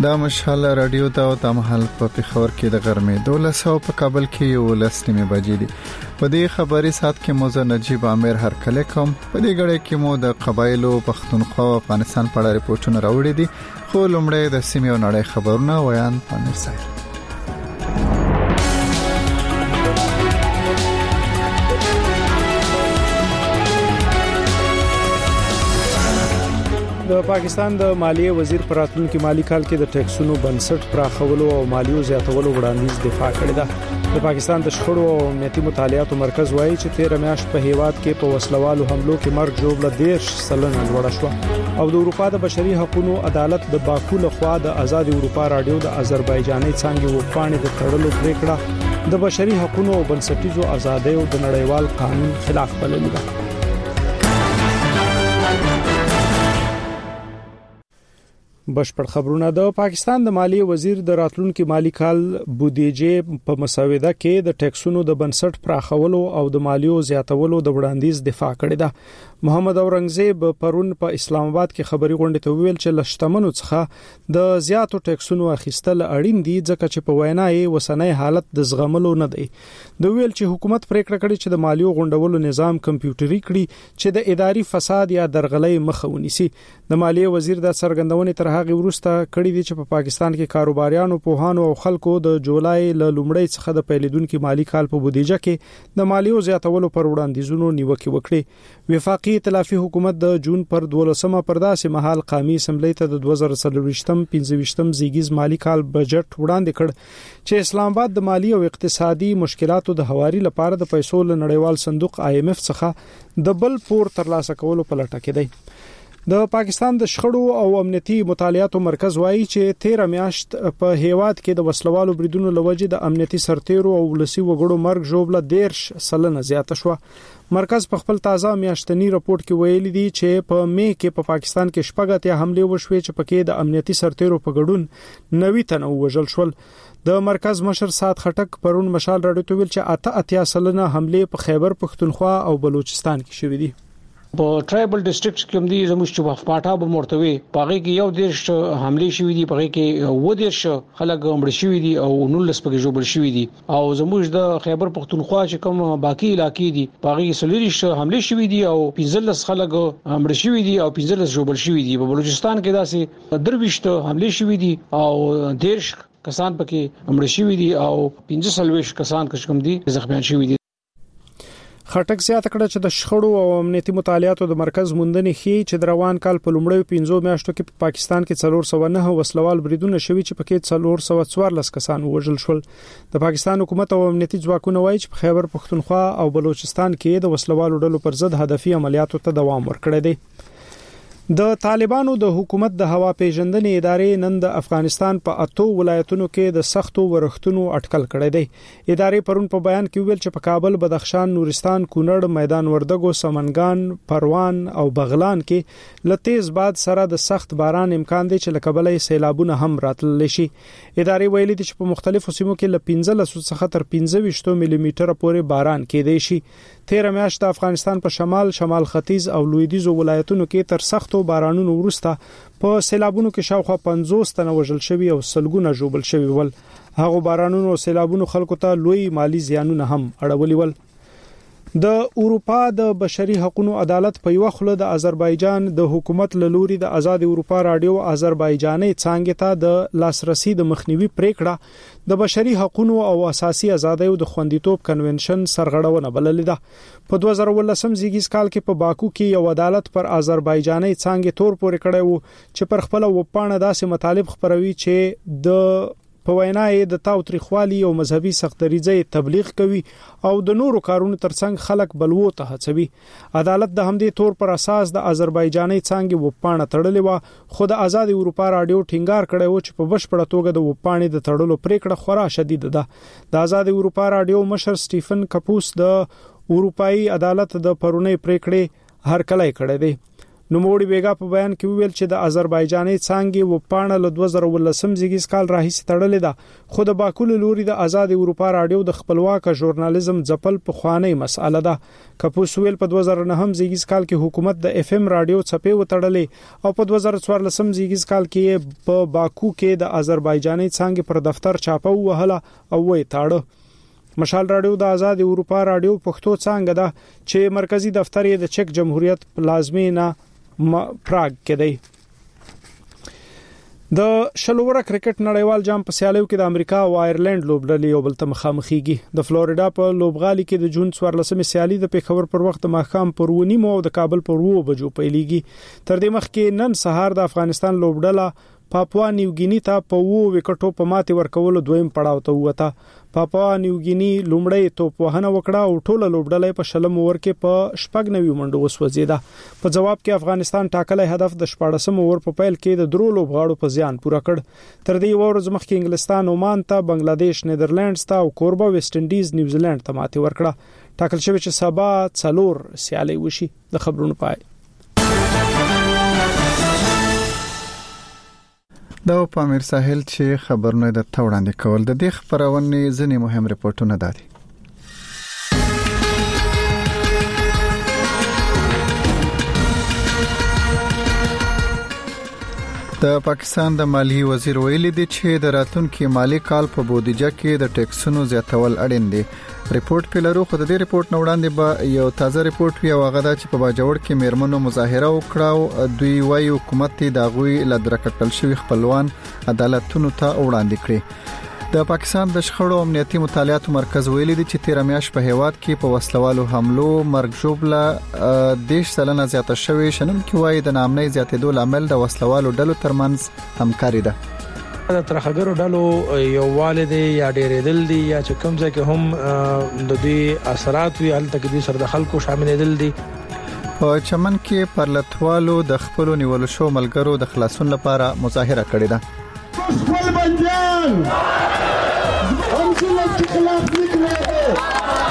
دا مشال رادیو ته او تمحل په پېښور کې د غرمې 12 په کابل کې 11 بجې دي. په دې خبري سات کې موزه نجیب عامر هر کله کوم په دې غړې کې مو د قبایلو پښتونخوا او افغانستان په اړه ریپورتونه راوړي دي. خو لومړی د سیمې او نړۍ خبرونه ویان پامیر سره. د پاکستان د مالیې وزیر پر راتلونکي مالی کال کې د ټیکسونو بنسټ پراخولو او مالیو زیاتولو وړاندیز دفاع کړی دی. د پاکستان د شخړو او امنیتي مطالعاتو مرکز وایي چې 13 میاشت په هیواد کې په وسلوالو حملو کې مرګ ژوبله 10% لوړه شو او د اروپا د بشري حقوقو عدالت د باکو لخوا د آزاد اروپا رادیو د آذربایجاني څنګه وپاڼې د تړلو پریکړه د بشري حقوقو او بنسټیزو ازادیو د نړیوال قانون خلاف بللې ده. بشپړ خبرونه. د پاکستان د مالیې وزیر د راتلونکي مالی کال بودیجه په مسوده کې د ټیکسونو د بنسټ پراخولو او د مالیو زیاتولو د وړاندیز دفاع کړی دی. محمد اورنګزیب پرون په اسلام آباد کې خبري غونډه ته ویل چې لشتمنو څخه د زیاتو ټیکسونو اخیستل اړین دي ځکه چې په وینا یې وسنۍ حالت د زغملو نه دی. د ویل چې حکومت پریکړه کړې چې د مالیو غونډولو نظام کمپیوټري کړي چې د اداري فساد یا درغلۍ مخه ونیسي. د مالیې وزیر د څرګندونې تر هغه وروسته کړي دي چې په پاکستان کې کاروباریانو پوهانو او خلکو د جولای ل لومړۍ څخه د پیلېدونکو مالی کال په بودیجه کې د مالیو زیاتولو پر وړاندیزونو نیوکه وکړي. وفاقي ائتلافي حکومت د جون پر 12مه پر داسې مهال قومي اسمبلی ته د 2023-25 زیږیز مالی کال بجټ وړاندې کړ چې اسلام آباد د مالی او اقتصادي مشکلاتو د هواري لپاره د پیسو له نړیوال صندوق IMF څخه د بل پور ترلاسه کولو په لټه کې دی. د پاکستان د شخړو او امنیتي مطالعاتو مرکز وایي چې 13 میاشت په هیواد کې د وسلوالو بریدونو لوجې د امنیتي سرتیرو او ولسی وګړو مرګ ژوبله 10% زیاته شو. مرکز په خپل تازه میاشتنی راپورټ کې ویلي دی چې په مې کې په پاکستان کې شپږ حمله وشوي چې پکې د امنیتي سرتیرو په ګډون 90 تن وژل شول. د مرکز مشر سات خټک پرون مشال راډیو ته ویل چې 88 حمله په خیبر پښتونخوا او بلوچستان کې شوې دي. په ټرایبل ډیسټریکټ کې هم دي زموږ چې پاټا به مرتوي پاغي کې یو دیش حمله شوې دي پاغي کې و دیش خلک مړ شوې دي او 19 پکې جوړ شوې دي او زموږ د خیبر پښتونخوا چې کوم باقي علاقې دي پاغي کې سلریش حمله شوې دي او 15 خلک مړ شوې دي او 15 جوړ شوې دي. په بلوچستان کې داسې درويشت حمله شوې دي او دیش کسان پکې مړ شوې دي او 15 کسان کشکم دي زخمیان شوې دي. خټک زیاته کړه چې د شخړو او امنیتي مطالعاتو د مرکز موندنې ښيي چې د روان کال په لومړیو 15 میاشتو کې په پاکستان کې 409 وسلوال بریدونه شوي چې پکې 414 کسان وژل شول. د پاکستان حکومت او امنیتي ځواکونه وایي چې په خیبر پښتونخوا او بلوچستان کې د وسلوالو ډلو پر ضد هدفي عملیاتو ته دوام ورکړی دی. د طالبانو د حکومت د هوا پیژندنې ادارې نن د افغانستان په 8 ولایتونو کې د سختو ورښتونو اټکل کړی دی. ادارې پرون په بیان کې ویل چې په کابل، بدخشان، نورستان، کونړ، میدان وردګو، سمنګان، پروان او بغلان کې لتیز باد سره د سخت باران امکان دی چې لکبلې سیلابونه هم راتللی شي. ادارې ویلي چې په مختلفو سیمو کې ل 15 څخه تر 25 ملي میټر پورې باران کېدای شي. 13 میاشت د افغانستان په شمال ختیځ او لویدیځ ولایتونو کې تر سختو بارانونو وروسته په سیلابونو کې شاوخوا 50 تنه وژل شوي او سلګونه ژوبل شوي ول. هغه بارانونو او سیلابونو خلکو ته لوی مالی زیانونه هم اړولي ول. د اروپا د بشري حقوقو عدالت په یو خله د آذربایجان د حکومت له لوري د آزاد اروپا رادیو آذربایجاني څنګه ته د لاسرسي د مخنیوي پریکړه د بشري حقوقو او اساسي ازادیو د خوندیتوب کنونشن سرغړونه بللې ده. په 2018 زیږیز کال کې په باکو کې یو عدالت پر آذربایجاني څنګه تور پورې کړی وو چې پر خپل وپاڼه داسې مطالب خبروي چې د په وینا یې د تاوتریخوالي او مذهبي سختدریځي تبلیغ کوي او د نورو کارونو ترڅنګ خلک بلوو ته هڅوي. عدالت د همدې تور پر اساس د آذربایجاني څنګه وپاڼه تړلې و خو د آزاد اروپا رادیو ټینګار کړی و چې په بشپړه توګه د وپاڼې د تړلو پریکړه خورا شدید ده. د آزاد اروپا رادیو مشر سټیفن کپوس د اروپאי عدالت د پرونی پریکړې هرکلی کړی دی. نوموړي بیګا په بیان کې ویل چې د آذربایجاني څنګه و پاڼه له 2018 زیږیز کال راهیسې تړلې ده خو د باکو لوري د آزاد اروپا رادیو د خپلواک ژورنالیزم ځپل په خواني مسأله ده. کپوسویل په 2009 زیږیز کال کې حکومت د اف ام رادیو څپې وتړلې او په 2014 زیږیز کال کې په باکو کې د آذربایجاني څنګه پر دفتر چاپه وهله او وې تاړه. مشال رادیو د آزاد اروپا رادیو پښتو څنګه ده چې مرکزی دفتر یې د چک جمهوریت پلازمینه پراګ کې دی. د شلوره کرکټ نړیوال جام په سیالیو کې د امریکا او آیرلند لوبډلې یو بل ته مخامخېږي. د فلوریدا په لوبغالي کې د جون 14 سیالي د پیښور پر وخت ماښام پر 9 او د کابل پر 2 بجو پیلېږي. تر دې مخکې نن سهار د افغانستان لوبډله پاپوا نیوګینی ته په 2 وکټو په ماتې ورکولو دویم پړاو ته وته. پاپوا نیوګینی لومړی توپ وهنه وکړه او ټوله لوبډله په شلم اور کې په 90 منډو وسوځیده. په جواب کې افغانستان ټاکلې هدف د 14 اور په پیل کې د درو لوبغاړو په زیان پوره کړ. تر دې ورځ مخکې انګلستان عمان ته، بنگلاديش نیدرلندز ته او کوربا ویسټ انډیز نیوزیلند ته ماتې ورکړه. ټاکل شوی چې سبا 4 سیالي وشي. د خبرونو پای دا په امیر ساحل چې خبرونه د توړاندې کول د دې خبرونه ځنې مهم ریپورتونه دادي. د پاکستان د مالیې وزیر ویلي دی چې د راتلونکي مالی کال په بودیجه کې د ټیکسونو زیاتول اړین دي. ریپورت په لرو خو د دې ریپورت نو وړاندې به یو تازه ریپورت وی او هغه چې په باجوړ کې میرمنو مظاهره وکړه. دوی وايي حکومت د غوي لدرکټل شوی خپلوان عدالتونو ته وړاندې کړي. د پاکستان د شخړو امنیتي مطالعاتو مرکز ویلي دی چې 13 میاشت په هیواد کې په وسلوالو حملو مرګ ژوبله 10% زیاته شوې. شنن کې وايي د نامنۍ زیاتېدو لامل د وسلوالو ډلو ترمنځ همکاري ده. د ترخګرو ډلو یو والد یا ډېرېدل دي یا چې کوم ځای کې هم د دې اثرات وی هلته کې د سر د خلکو شاملېدل دي. په چمن کې پرلتوالو د خپل نیول شو ملګرو د خلاصون لپاره مظاهره کړې ده. خپل بنجان هم څه خلاف نکړي.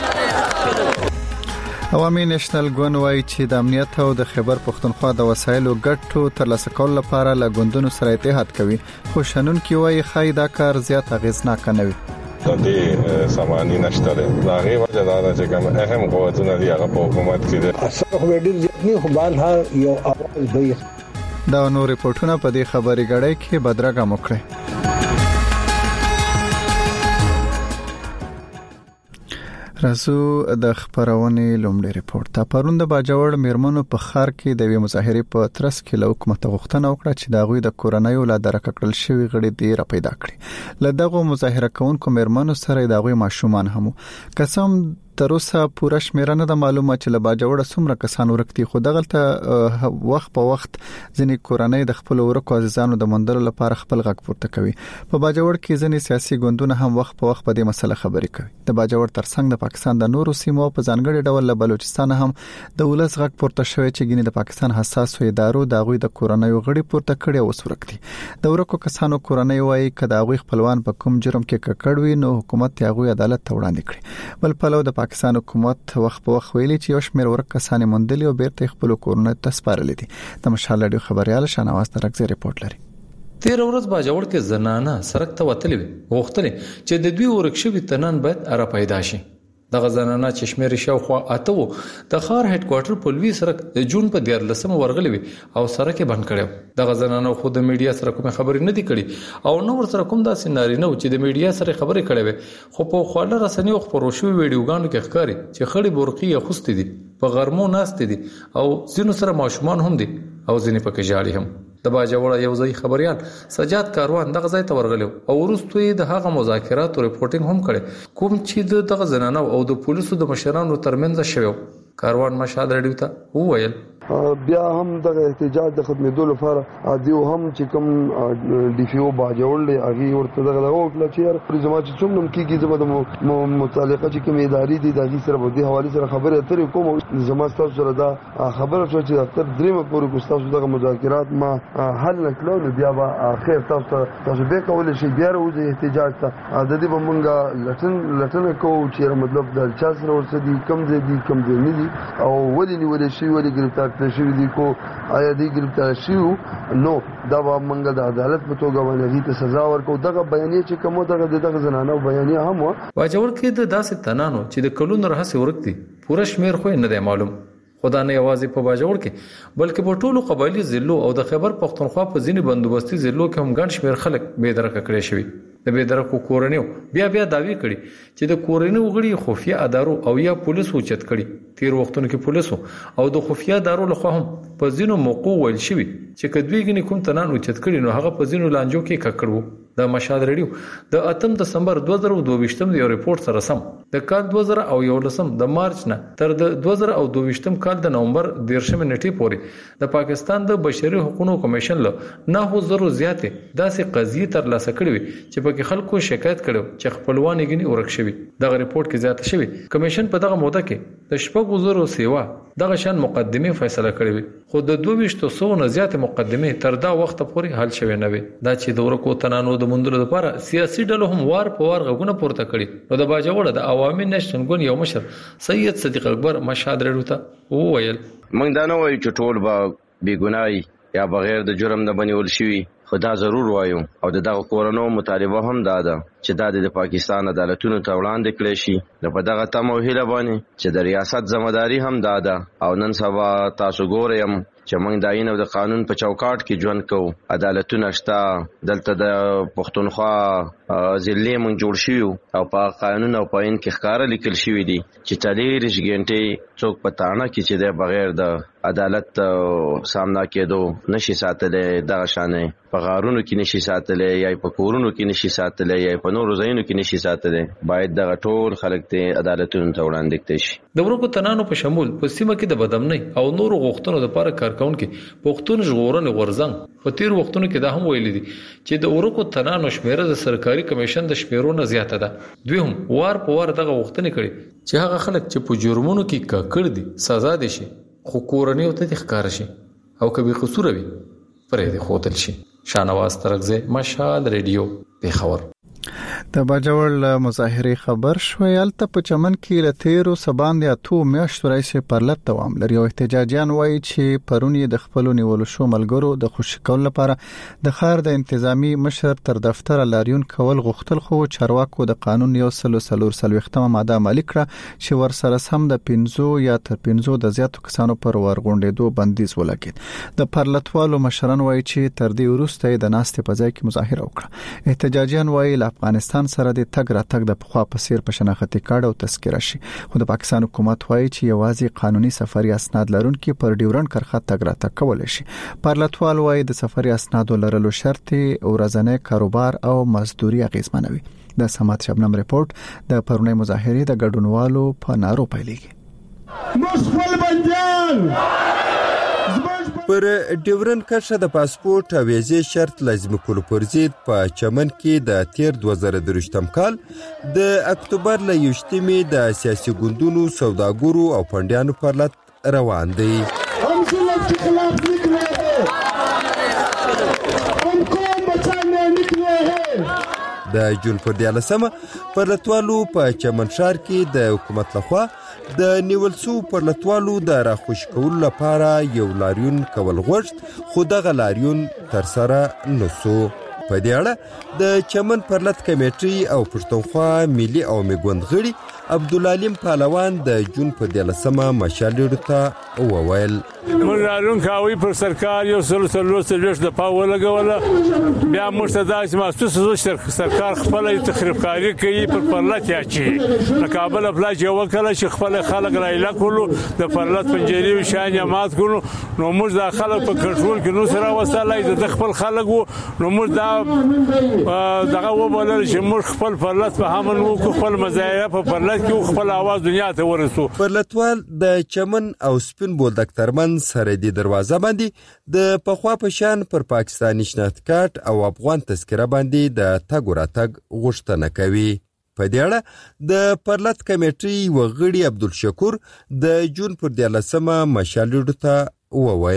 عوامي نېشنل ګوند وايي چې د امنیت او د خیبر پښتونخوا د وسایلو ګټو ترلاسه کول لپاره له ګوندونو سره اتحاد کوي. خو شنن کې وايي خای دا کار زیات اغیزناک نه وي. د دې سامانی نشته دا غي وجه دا چې کوم اهم قوتونه دی هغه په حکومت کې دي. اصل خو ډیر ځنی خو بال ها یو اواز دی. دا نور ریپورتونه په دې خبري غړې کې بدرګه موکړي. رسو د خبرونه لومړی ریپورت ته پروند د باجوړ میرمنو په خار کې د وی مظاهره په ترڅ کې له حکومت غوښتنه وکړه چې دا غوي د کورونای ولادت راکړل شوی غړي دی را پیدا کړي. لدغه مظاهره کوونکو میرمنو سره د غوي ماشومان هم قسم تر اوسه پوره شمیره نه د معلومه چې له باجوړ څومره کسان ورکتي. خو دغلته وخت په وخت ځینې کورونای د خپل ورکو عزیزانو د مندلو لپاره خپل غږ پورته کوي. په باجوړ کې ځینې سیاسي ګوندونه هم وخت په وخت په دې مسله خبرې کوي. د باجوړ ترڅنګ د پاکستان د نورو سیمو په ځانګړي ډول له بلوچستان هم د ولس غږ پورته شوی چې ګینه د پاکستان حساس ادارو د غوي د کورونای غړي پورته کړي او وسورکتي. د ورکو کسانو کورونای وایي کدا غوي خپلوان په کوم جرم کې ککړوي نو حکومت یې غوي عدالت ته وړاندې کړي. بل په لور د پاکستان حکومت وخت په وخت ویلي چې یو شمېر ورک کسان مندلي او بیرته خپل کورونه ته سپارل دي. د مشال اډیو خبريال شانواز ترکزه ریپورت لري. تیر ورځ باجوړ کې زنانه سرک ته وتلې وغوښتل چې د دوی ورکشوي تنان باید را پیدا شي. د غزنانه چشمیر شاوخوا اته د خار هډ کوارټر په لوی سرک د جون په 14 ورغلې او سرک بند کړو. د غزنانه خو د میډیا سره کوم خبرې نه دی کړي او نو ور سره کوم دا سيناري نه و چې د میډیا سره خبرې کړي. خو په خواله رسنیو خبرو شو ویډیوګانو کې ښکاري چې خړې برقي خوستې دي په غرمو ناست دي او زینو سره ماشومان هم دي او ځینې پکې جاړي هم. د باجوړ یو ځای خبريال سجاد کاروان دغه ځای ته ورغلو او وروسته د هغه مذاکرات او ریپورتینګ هم کړي کوم چې دغه زنانه او د پولیسو د مشرانو ترمنځ شوی. کاروان مشهد رډیو ته وویل بیا هم د احتجاج د خدمتولو لپاره دیو هم چې کوم ډي پی او باجوړ له اغي ورته دغه وکړه چې زما چې څومره کیږي زما د متعلقه چې کوم ادارې دي د هغه سره په دې حواله سره خبره اترې کوم زما تاسو سره دا خبره شو چې اکثر دریمه پورې کوستاسو دغه مذاکرات ما حل نکړو بیا به اخر تاسو به کولای شئ بیا وځي احتجاج ته د دې بمونګه لټن کوو چې مطلب د چا سره ورسدي کم دي کم دي نه دي او ولې نیول شي ولې گرفتار کړی شوی دي کو آیا دې ګرفتار شوی نو دا به موږ د عدالت په توګه باندې ته سزا ورکو. دغه بیانیه چې کومه دغه زنانه بیانیه هم واجور کې د داسې تنانو چې د کلونو راهسې ورکتي پوره شمیر خو نه دی معلوم. خدا نه یوازې په باجوړ کې بلکې په ټولو قبایلی ضلعو او د خیبر پختونخوا په ځینې بندوبستي ضلعو کې هم ګڼ شمیر خلک بې درکه کړي شوی. د بې درکو کورنیو بیا داوی کړي چې د کورنیو غړي خفیه ادارو او یا پولیسو چت کړي. تیر وختونو کې پولیسو او د خفیه ادارو لخوا هم په ځینو موقعو ویل شوی چې کدوې غني کوم تنان او چت کړي نو هغه په ځینو لانجو کې ککړو. د مشهد ریډیو د 8 دسمبر 2022 یو ریپورت سره سم د کال 2011 د مارچ نه تر د 2022 کال د نومبر 13 نیټې پورې د پاکستان د بشري حقوقو کمیشن له 9000 زیاتې داسې قضیې تر لاسه کړې وي چې په کې خلکو شکایت کړو چې خپلوان یې ورک شوی. دغه ریپورت کې زیاته شوی کمیشن په دغه موده کې د 7000 سیوا دغه شان مقدمه فیصله کړې وي خو د 2200 نه زیات مقدمه تر دا وخت پورې حل شوی نه وي. دا چې د ورکو تنانو د مندلو لپاره سیاسي ډلو هم وار په وار غوونه پورته کړي. نو د باجوړ د عوامي نشن ګون یو مشر سید صدیق اکبر مشهد ریډیو ته وویل موږ دا نه وایو چې ټول به بې ګناي یا بغیر د جرم نه بنول شوی خدا ضرور وایو او دغه کورونو مطالبه هم داده چې د پاکستان عدالتونو ته وړاندې کړي شي. په دغه تموهله باندې چې د ریاست ځمداري هم داده او نن سبا تاسو ګورئ چې موږ د آئین او د قانون په چوکاټ کې ژوند کوو. عدالتونه شته دلته د پښتونخوا ضلع موږ جوړ شو او په قانون او په آئین کې ښکارا لیکل شوی دي چې 40 غنټې څوک په تاڼه کې چې د بغیر د عدالت سامنا کېدو نشي ساتلې. دغه شانې په غارونو کې نشي ساتلې یا په کورونو کې نشي ساتلې یا په نورو ځایونو کې نشي ساتلې. باید دغه ټول خلک ته عدالتونو ته وړاندې کړي شي. د ورکو تنانو په شمول په سیمه کې د بدامنۍ او نورو غوښتنو لپاره کارکونکو پښتون ژغورنې غورځنګ په تیر وختونو کې دا هم ویل دي چې د ورکو تنانو شمیره د سرکاري کمیشن د شمیرونو زیاته ده. دوی هم وار په وار دغه غوښتنې کړي چې هغه خلک چې په جرمونو کې ککړ دي سزا دي شي خو کورنۍ ته ښکار شي او کبي قصور وي پرې د خوتل شي. شانواز ترغزه مشهد ریډیو پیښور. د باجوړ مظاهره خبر شوې الته په چمن کې لتیرو سبان د اتو میاشتو راځي پرلط دوام لري او احتجاجیان وایي چې پرونی د خپل نیول شو ملګرو د خوشی کول لپاره د خار د انتظامی مشر تر دفتر لاریون کول غوښتل خو چارواکو د قانون یو سلو ماده عملی کړه چې ور سره سم د 15 یا تر 15 د زیاتو کسانو پر ورغونډېدو بندیز ولګید. د پرلطوالو مشران وایي چې تر دې وروسته د ناستې په ځای کې مظاهره وکړه. احتجاجیان وایي افغانستان سره د تګ راتګ د پخوا په سیر په شناختی کارت او تذکره شي خو د پاکستان حکومت وایي چې یوازې قانوني سفري اسناد لرونکي پر ډیورنډ کرخه تګ راتګ کولای شي. پارلطوال وایي د سفري اسناد لرلو شرط ورځنی کاروبار او مزدوري اغیزمنوي. د سمات شبنم ریپورت د پرونی مظاهره د ګډونوالو په نارو پیلېږي. مشفل بنجان پر ډیورنډ کرښه د پاسپورت او ویزې شرط لازم کول پر ضد په چمن کې د تیر 2023 کال د اکتوبر ل 1 د سیاسي ګوندونو سوداګرو او پندیانو پرلط روان دی. हम जुल्म के खिलाफ निकले हैं, हमको बचाने निकले हैं. د جون پر 14 پرلطوالو په چمن ښار کې د حکومت لخوا د نیول سو پرلطوالو د راخوش کول لپاره یو لاریون کول غوښت خو دغه لاریون تر سره نسو. په دې اړه د چمن پرلط کمیټې او پښتونخوا ملي او میګوند غړي عبدالعلیم پهلوان د جون په 14 مشالې ته وویل موږ راون کاوی پر سرکار یو سلوسلوس د پاو لګوله بیا موږ ته داسې محسوس سرکار خپل تخریب کاری کوي پر پرلط یاچی د کابل افلاج یو کله چې خپل خلک رایلا کولو د پرلط پنجری شان یمات کولو نو موږ د خلک په کنټرول کې نو سره وساله د خپل خلک نو موږ دا دغه وبلل چې موږ خپل پرلط په همن وو خپل مزایره په پرلط کې خپل आवाज دنیا ته ورسو. پرلطوال د چمن او سپین بولدک ترمن سره د دروازه باندې د پخوا په شان پر پاکستاني شناخت کارت او افغان تذکره باندې د تګ راتګ غوښتنه کوي. په دې اړه د پرلط کمیټې وغړي عبدالشکور د جون پر 14 مشالې ته وویل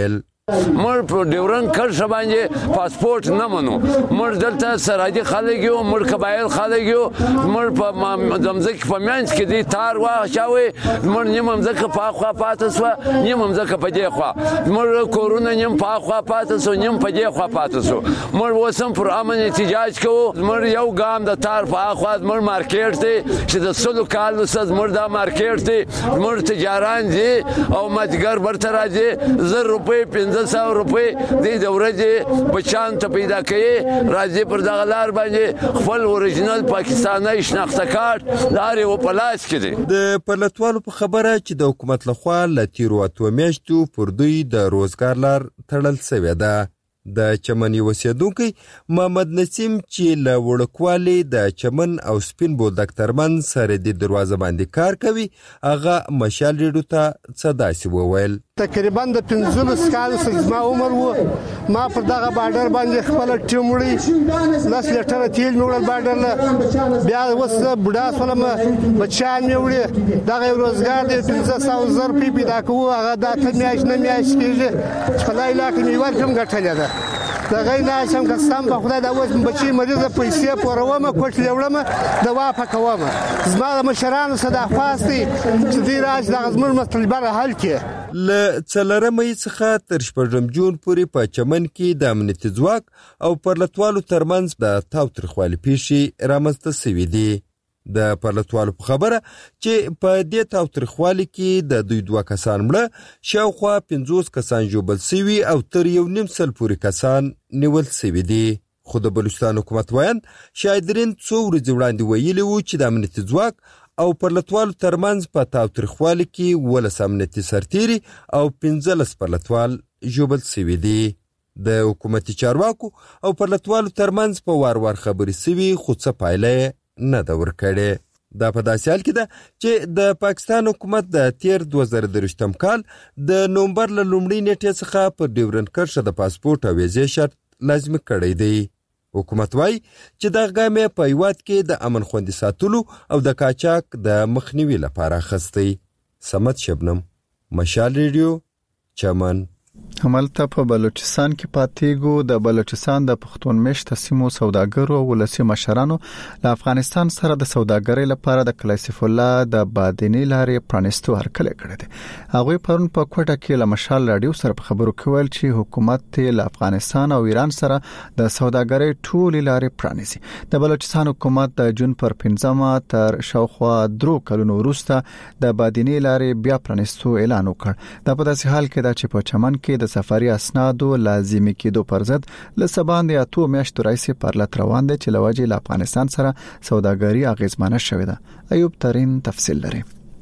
مړ په ډیورن کرښه باندې پاسپورت نه منو، مړ دلته سرحدي خلک یو، مړ قبایل خلک یو، مړ په ځمکې په منځ کې دی تار واچاوی، مړ نیمه ځمکه په خوا پاتې شوه، نیمه ځمکه په دې خوا، مړ کورونه نیم په خوا پاتې شو، نیم په دې خوا پاتې شو، مړ اوس هم پر امن احتجاج کوو، مړ یو ګام د تار په خوا مړ مارکیټ دی چې د 100 کالو څخه مړ دا مارکیټ دی، مړ تجاران دي او متګر برته راځي 1000 روپۍ 1500 روپۍ د ورځې بچان ته پیدا کوي، راځي پر دغه لار باندې خپل اوریجنل پاکستاني شناخته کارت لاري او پلاس کې دي. د پرلتوالو په خبره چې د حکومت لخوا ل تیرو 8 میاشتو پر دوی د روزګار لار تړل شوې ده. د چمن اوسیدونکي محمد نسیم چې له وړکوالي د چمن او سپین بولدک ترمن سره د دروازه باندې کار کوي، هغه مشال ریډو ته څه داسې وویل. تقریبا د 15 کال زما عمر وو، ما پر دغه بارډر باندې خپل ټیم وړي 10 لیټر تیل میوړل بارډر له بیا وسه بډا سلام بچان میوړي دغه روزګار د 1500 روپۍ پیدا کوو، هغه د میاش نه میاش کېږي، خدای لا کې میوار کوم ګټلې ده. دا غي نه شم کسان په خدای دا اوس بچي مریض پیسې پوروم کوټ لیوړم دوا پکوم، زما د مشرانو صدا فاستي چې دی راځي د غزمر مطلبه حل کې. ل څلرمې څخه تر 14 جون پورې په چمن کې د امنیتي ځواک او پرلتوالو ترمنځ د تاوتریخوالي پیښې رامنځته شوې دي. د پرلتوالو په خبره چې په دې تاوتریخوالي کې د دوی 2 کسان مړه، شاوخوا 50 کسان ژوبل شوي او تر 1.5 سل پورې کسان نیول شوي دي. خو د بلوچستان حکومت وایند شایدرین څو ورځې وړاندې ویلي وو چې د امنیتي ځواک او پرلتوالو ترمنځ په تاوتریخوالي کې 12 امنیتي سرتیري او 15 پرلتوال ژوبل شوي دي. د حکومتي چارواکو او پرلتوالو ترمنځ په وار خبرې شوي، خو څه پایله نه ده ورکړې. دا په داسې حال کې ده چې د پاکستان حکومت د تیر 2023 کال د نومبر له لومړۍ نیټې څخه په ډیورن کرښه د پاسپورت او ویزې شرط لازمي کړی دی. حکومت وایي چې دغه ګام یې په هیواد کې د امن خوندي ساتلو او د قاچاق د مخنیوي لپاره اخیستی. صمد شبنم، مشال ریډیو، چمن. همالته په بلوچستان کې پاتېګو د بلوچستان د پښتون مشت سیمو سوداګرو او ولسی مشرانو له افغانستان سره د سوداګرۍ لپاره د کلاسیف الله د بادینی لارې پرانستو هرکله کړی دی. هغه پرون په کوټه کې له مشال رادیو سره په خبرو کول چې حکومت له افغانستان او ایران سره د سوداګرۍ ټول لارې پرانیسي. د بلوچستان حکومت د جون پر 15 تر شاوخوا 3 کلونو وروسته د بادینی لارې بیا پرانستو اعلان وکړ. دا په داسې حال کې چې په چمن کې د سفاري اسنادو لازمي کېدو پر ضد له سباندې 8 میاشتو راځي پرلط روان دي چې لوجه له افغانستان سره سوداګري اغیزمنه شوې ده. ایوب ترين تفصیل لري.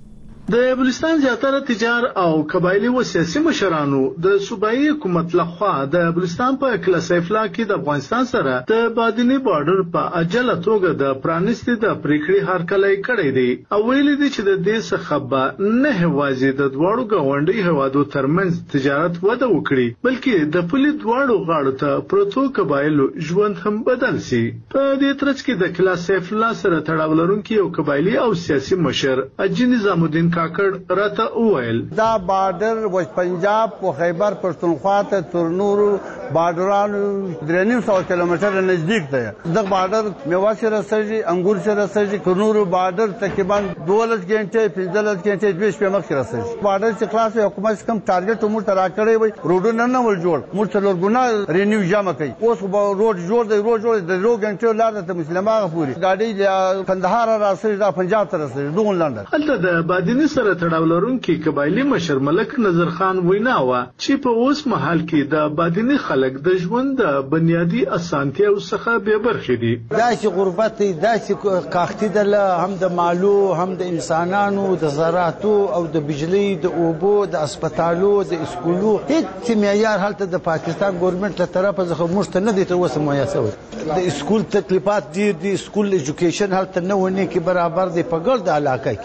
د بلوچستان زیاتره تجار او قبایلی و سیاسي مشرانو د صوبایي حکومت لخوا د بلوچستان په کلاسیف لا کې د افغانستان سره د بادینی بارډر په اجله توګه د پرانستي د پریکړې هرکلای کړی دی او ویل دي چې د دې څخه به نه هوازي د دوړو غونډي هوادو ترمنځ تجارت وده وکړي بلکې د پلي دوړو غاړو ته پروتو قبایلو ژوند هم بدل شي. په دې ترڅ کې د کلاسیف لا سره تړاو لرونکي او قبایلی او سیاسي مشر اجي نظام الدین کاکړ راته وویل دا بارډر و پنجاب او خیبر پښتونخوا ته تر نورو بارډرانو 300 کیلومتر نزدیک دی. د بارډر میوه سره سړي انګور سره سړي تر نورو بارډر تقریبا 12 غنټه 15 غنټه 20 په مخ سره سړي. بارډر چې خلاص حکومت کم ټارګټ مو ترا کړی وي روډونه نه ول جوړ مو څلور ګنا رینیو جامه کوي. اوس روډ جوړ دی روډ جوړ دی 2 غنټه لار ته مسلمانه پوری ګاډي کندهار راسي دا پنجاب ته راسي دوه لندن. هلته د بادینی سره تړاو لرونکي قبایلی مشر ملک نظر خان وینا وا چې په اوس مهال کې د بادینی خلک د ژوند د بنیادی اسانتیاو څخه به برخې دي. دا چې غربت دا چې کاختی د هم د مالو هم د انسانانو د زراعتو او د بجلی د اوبو د اسپیټالو د اسکولو هیڅ معیار هلته د پاکستان ګورنمنت له طرفه څخه مشته نه دي تر اوسه مهیا شوی. د اسکول تکلیفات ډیر دي، اسکول ایجوکیشن هلته نه ونی کې برابر دی په ګرد علاقه کې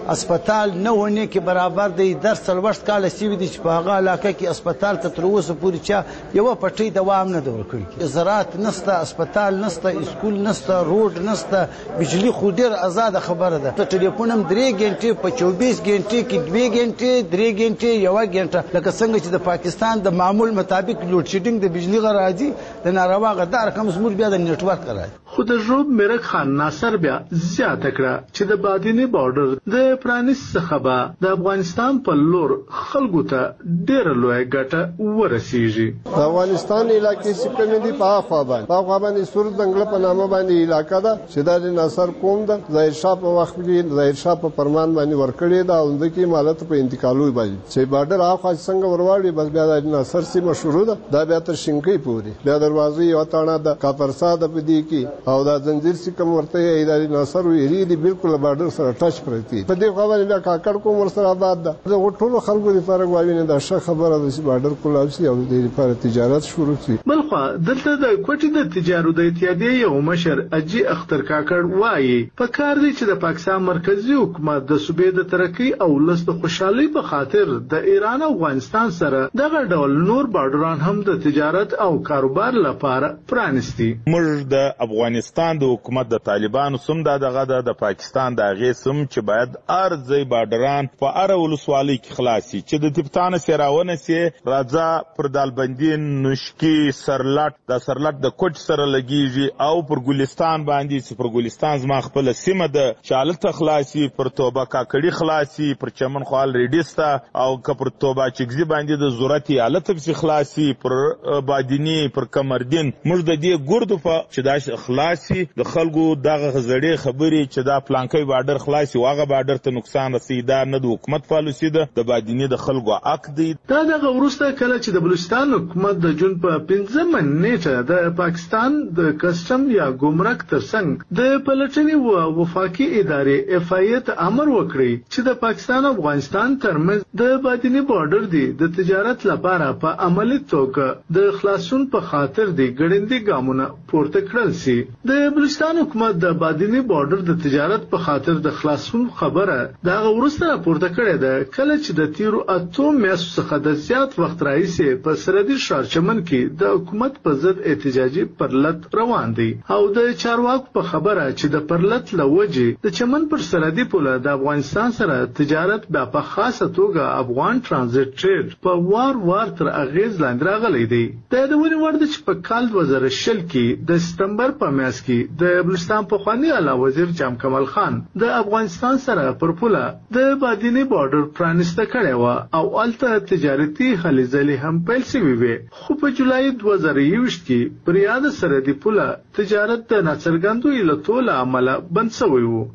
اسپیټال نه ونه کې برابر دی. در 40 کال سی وی دي چې په هغه علاقه کې اسپیټال ته تر اوسه پورې چا یو پټي دوام نه ورکړي. زراعت نسته، اسپیټال نسته، اسکول نسته، روډ نسته، بجلی خو ډیر آزاد خبره ده. ته ټلیفون هم 3 غنټې په 24 غنټې کې 2 غنټې 3 غنټې 1 غنټه لکه څنګه چې د پاکستان د معمول مطابق لوډ شیډینګ د بجلی غراځي د ناروا غدار کوم زموږ بیا د نیټ ورک راځي. خو د ژوب میرک خان ناصر بیا زیاته کړه چې د بادینی بارډر د پرانیس څخه به د افغانستان په لور خلکو ته ډېر لوی ګټه ورسیږي. د افغانستان علاقې چې کومې دي په خوا باندې سور دنګله په نامه باندې علاقې ده چې د ناصر قوم ده. ظاهر شاه په وخت کې ظاهر شاه په فرمان باندې ورکړی دا اوند کې مالت په انتقالوي باندې چې بارډر اخوا څنګه ورواړي بس بیا د ناصر سیمه شروع ده. دا بیا تر شینکۍ پوري بیا دروازې یو تاڼه د کاپرساد په دی کې او دا زنجیر سکم ورته اداري ناصر ویری دی بالکل بارډر سره ټچ پرتی. په دې خبره بیا کاکړ کوم ور سره آباد ده. د ټولو خلکو لپاره غواړي نه دا ښه خبره ده چې بارډر کولاوسي او د لپاره تجارت شروع شي. بلخو دلته د کوټې د تجارت د اتحادیې یو مشر اجي اختر کاکړ وایي په کار دی چې د پاکستان مرکزی حکومت د صوبې د ترقی او لست خوشحالي په خاطر د ایران او افغانستان سره دغه ډول نور بارډران هم د تجارت او کاروبار لپاره پرانیستي. موږ د افغانستان د حکومت د طالبانو سم دغه د پاکستان د غي سم چې باید ارزي بارډران په ار ولسوالۍ کې خلاصي چې د تپتان سراونه سي راځه پر دالبندین نشکی سرلټ د کوټ سره لګیږي او پر ګلستان باندې چې پر ګلستان زما خپل سیمه د چالت خلاصي پر توبه کاکړي خلاصي پر چمن خال ریډیستا او کپر توبه چګزي باندې د ضرورتي حالت به خلاصي پر بادینی پر کمردین موږ د دې ګردو په چې دا خلاصي د خلکو دغه غزړې خبرې چې دا پلانکي بارډر خلاصي واغه بارډر ته نقصان رسیدي دا نه د حکومت پالیسي ده د بادینی د خلکو حق دی. دا دغه ورسته کله چې د بلوچستان حکومت د جون په 15 نیټه د پاکستان د کسټم یا ګمرک ترڅنګ د پلټنې او وفاقي ادارې اف آی ته امر وکړي چې د پاکستان او افغانستان ترمنځ د بادینی بارډر دی د تجارت لپاره په عملی توګه د خلاصون په خاطر دی ګړندې ګامونه پورته کړل سي. د بلوچستان حکومت د بادینی بارډر د تجارت په خاطر د خلاصون خبره دا ورسته راپورته کړې ده کله چې د تیرو 8 میاشتو څخه د زیات وخت راځي په سرحدي شارچمن کې د حکومت په ضد احتجاجي پرلط روان دي او د چارواکو په خبره چې د پرلط لوجه د چمن پر سرحدي پوله د افغانستان سره تجارت بیا په خاصه توګه افغان ترانزیت ټریډ په وار تر اغیز لاندې راغلی دی. د ونی ورده چې په کال 2020 کې د سپتمبر په میاشت کې د بلوچستان په خواني اعلی وزیر جام کمال خان د افغانستان سره پر پوله د بادینی بارډر پرانیسته کړی و او الته تجارتي هلې ځلې هم پیل شوې وې. خو په جولای 2021 کې پر یاد سرحدي پوله تجارت د ناڅرګندو علتو له امله بند شوی و.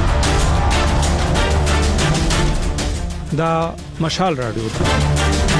دا مشال رادیو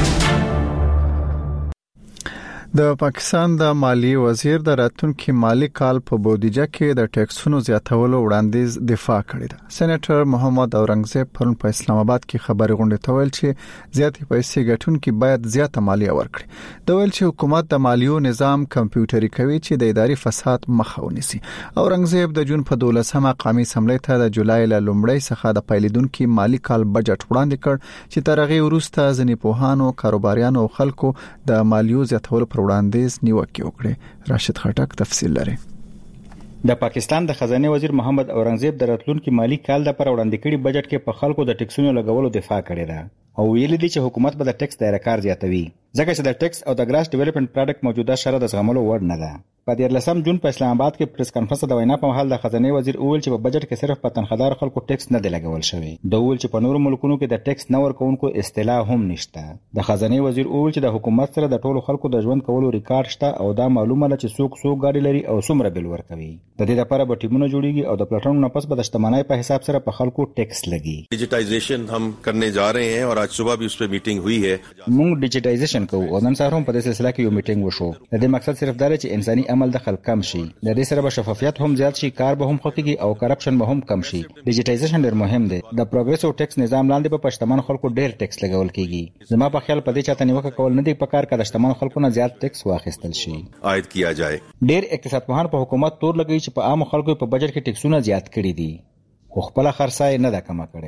د پاکستان د مالی وزیر د راتلونکي مالی کال په بودیجه کې د ټیکسونو زیاتولو وړاندیز دفاع کړې ده. سېنیټر محمد اورنګزیب پرون په اسلام آباد کې خبري غونډه ته ویل چې زیاتې پیسې ګټونکي باید زیاته مالیه ورکړي. د ویل چې حکومت د مالیو نظام کمپیوټري کوي چې د اداري فساد مخه ونیسي. اورنګزیب د جون په 12مه قومي اسمبلی ته د جولای له لومړۍ څخه د پیلېدونکو مالی کال بجټ وړاندې کړ چې تر هغه وروسته ځینې پوهانو، کاروباریانو او خلکو د مالیو زیاتولو وړاندیز نیوکه وکړه. راشد خټک تفصیل لري. د پاکستان د خزانه وزیر محمد اورنګزیب د راتلونکي مالی کال د پر وړاندې کړي بجټ کې په خلکو د ټیکسونو لګولو دفاع کړې ده او ویلي دي چې حکومت به د ټیکس دایره کار زیاتوي ځکه چې د ټیکس او د ګراس ډیولپمنٹ پروډکټ موجوده شرط د زغملو وړ نه ده. په 13 جون په اسلام آباد کې پریس کانفرنس د وینا په مهال د خزانه وزیر وویل چې په بجټ کې صرف په تنخوادار خلکو ټیکس نه دی لګول شوی. د وویل چې په نورو ملکونو کې د ټیکس نه ورکوونکو اصطلاح هم نشته. د خزانه وزیر وویل چې د حکومت سره د ټولو خلکو د ژوند کولو ریکارډ شته او دا معلومه ده چې څوک ګاډي لري او څومره بیل ورکوي. د دې لپاره به ټیمونه جوړیږي او د پلاتفورم نه پس به د شتمنۍ په حساب سره په خلکو ټیکس لګي. ډیجیټایزیشن هم کرنے جا رہے ہیں اور آج صبح بھی اس پہ میٹنگ ہوئی ہے. موږ ډیجیټایزیشن کوو او نن سهار هم په دې سلسله کې یو میټینګ وشو. د دې مقصد صرف دا چې انساني عمل دخل کم شي. د دې سره به شفافیت هم زیات شي، کار به هم خفيږي او کرپشن به هم کم شي. ډیجیټایزیشن ډېر مهم دی. د پروګریسیو ټیکس نظام لاندې به پښتمن خلکو ډېر ټیکس لګول کیږي. زما په خیال په دې چاته نیوکه کول نه دی پکار کله شتمن خلکو نه زیات ټیکس واخیستل شي عاید کیا جائے. ډېر اقتصاد پوهان په حکومت تور لګوي چې په عام خلکو په بجټ کې ټیکسونه زیات کړي دي خو خپل خرڅای نه ده کم کړي.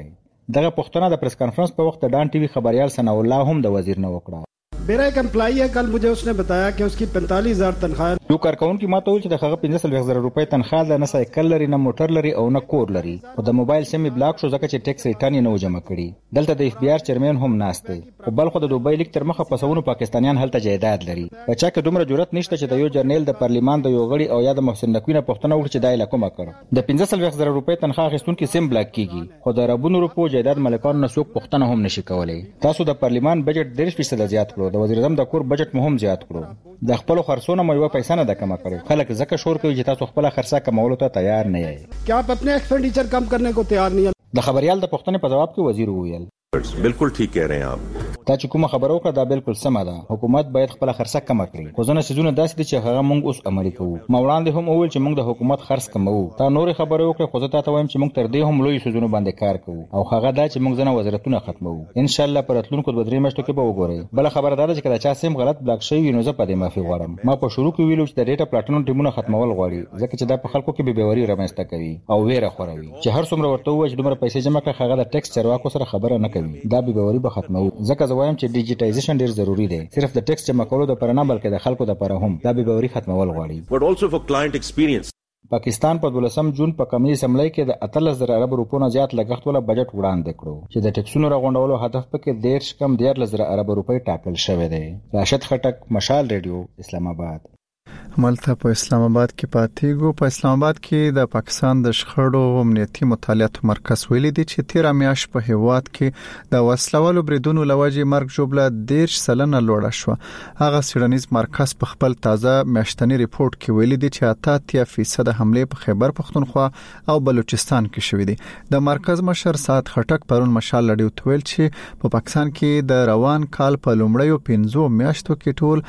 دغه پوښتنه د پریس کانفرنس په وخت د ډان ټي وي خبريال ثنا الله هم د وزیر نه وکړه. मेरा एक एम्प्लॉई है, कल मुझे उसने बताया कि उसकी 45,000 तनख्वाह. یو کارکونکي ماته وویل چې د هغه 15,000 روپۍ تنخواه ده، نه سایکل لري، نه موټر لري او نه کور لري. خو د موبایل سیم بلاک شو ځکه چې ټیکس ریټرن یې نه و جمع کړي. دلته د اف بي آر چیرمن هم ناست دی. خو بل خو د دوبۍ لیک تر مخه پسونو پاکستانیان هلته جایداد لري. بچا کې دومره جرأت نشته چې د یو جرنیل د پارلیمان د یو غړي او یا د محسن نقوی نه پوښتنه وکړي چې دا یې کومه کړ. د 15,000 روپۍ تنخواه اخیستونکي سیم بلاک کیږي، خو د ربونو روپو جایداد مالکانو نه څوک پوښتنه هم نشي کولای. تاسو د پارلیمان بجټ 30% زیات کړو، د وزیر اعظم د کور بجټ مهم زیات کړو. د خپل خرڅونه مو یو پیسې نه د کم کړي. خلک زکه شور کوي چې تاسو خپل خرڅه کمولو ته تیار نه یې. क्या आप अपने एक्सपेंडिचर कम करने को तैयार नहीं हैं? د خبريال د پوښتنې په جواب کې وزیر وویل बिल्कुल ठीक कह रहे हैं आप. تا چې کومه خبره وکړه دا بالکل سمه ده. حکومت باید خپل خرڅه کم کړي. خو ځنه سيزونه داسې دي چې هغه موږ اوس عملي کوو. ما وړاندې هم وویل چې موږ د حکومت خرڅ کمو. تا نور خبره وکړه، خو زه تاسو وایم چې موږ تر دې هم لوی سيزونه باندې کار کوو او هغه دا چې موږ ځنه وزارتونه ختمو. ان شاء الله پر اتلونکو د 3 میاشتو کې به وګورئ. بل خبره دا ده چې کله چا سیم غلط بلاک شوی نو زه په دې معافي غواړم. ما په شروع کې ویلو چې د ډیټا پلاټفورم ټیمونه ختمول غواړي ځکه چې دا په خلکو کې بېباوري رامنځته کوي او ویره خوروي چې هر څومره ورته وایي چې دومره پیسې جمع کړه هغه د ټیکس چارواکو سره خبره نه کوي. دا بېباوري به ختمو. ځکه زه وایم چې ډیجیټایزیشن ډیر ضروری دی. صرف د ټیکس جمع کولو لپاره نه بلکې د خلکو لپاره هم. دا بېباوري ختمول غواړي. But also for client experience. پاکستان په 12 جون په کمیټې اسمبلی کې د 13,000 ارب روپو نه زیات لګښت ولا بجټ وړاندې کړو چې د ټیکسونو راغونډولو هدف پکې 13,000 ارب روپۍ ټاکل شوی دی. راشد خټک، مشال ریډیو، اسلام آباد. ملته په اسلام آباد کې پاتېګو. په اسلام آباد کې د پاکستان د شخړو امنیتي مطالعاتو مرکز ویلي دی چې 13 میاشت په هیواد کې د وسلوالو بریدونو لوجې مرګ جوړه 10% لوړه شو. هغه سیډنیز مرکز په خپل تازه میاشتنی ریپورت کې ویلي دی چې 88% حمله په خیبر پختونخوا او بلوچستان کې شوې دي. د مرکز مشر سات خټک پرون مشال لړیو تویل چې په پاکستان کې د روان کال په لومړیو 15 میاشتو کې ټول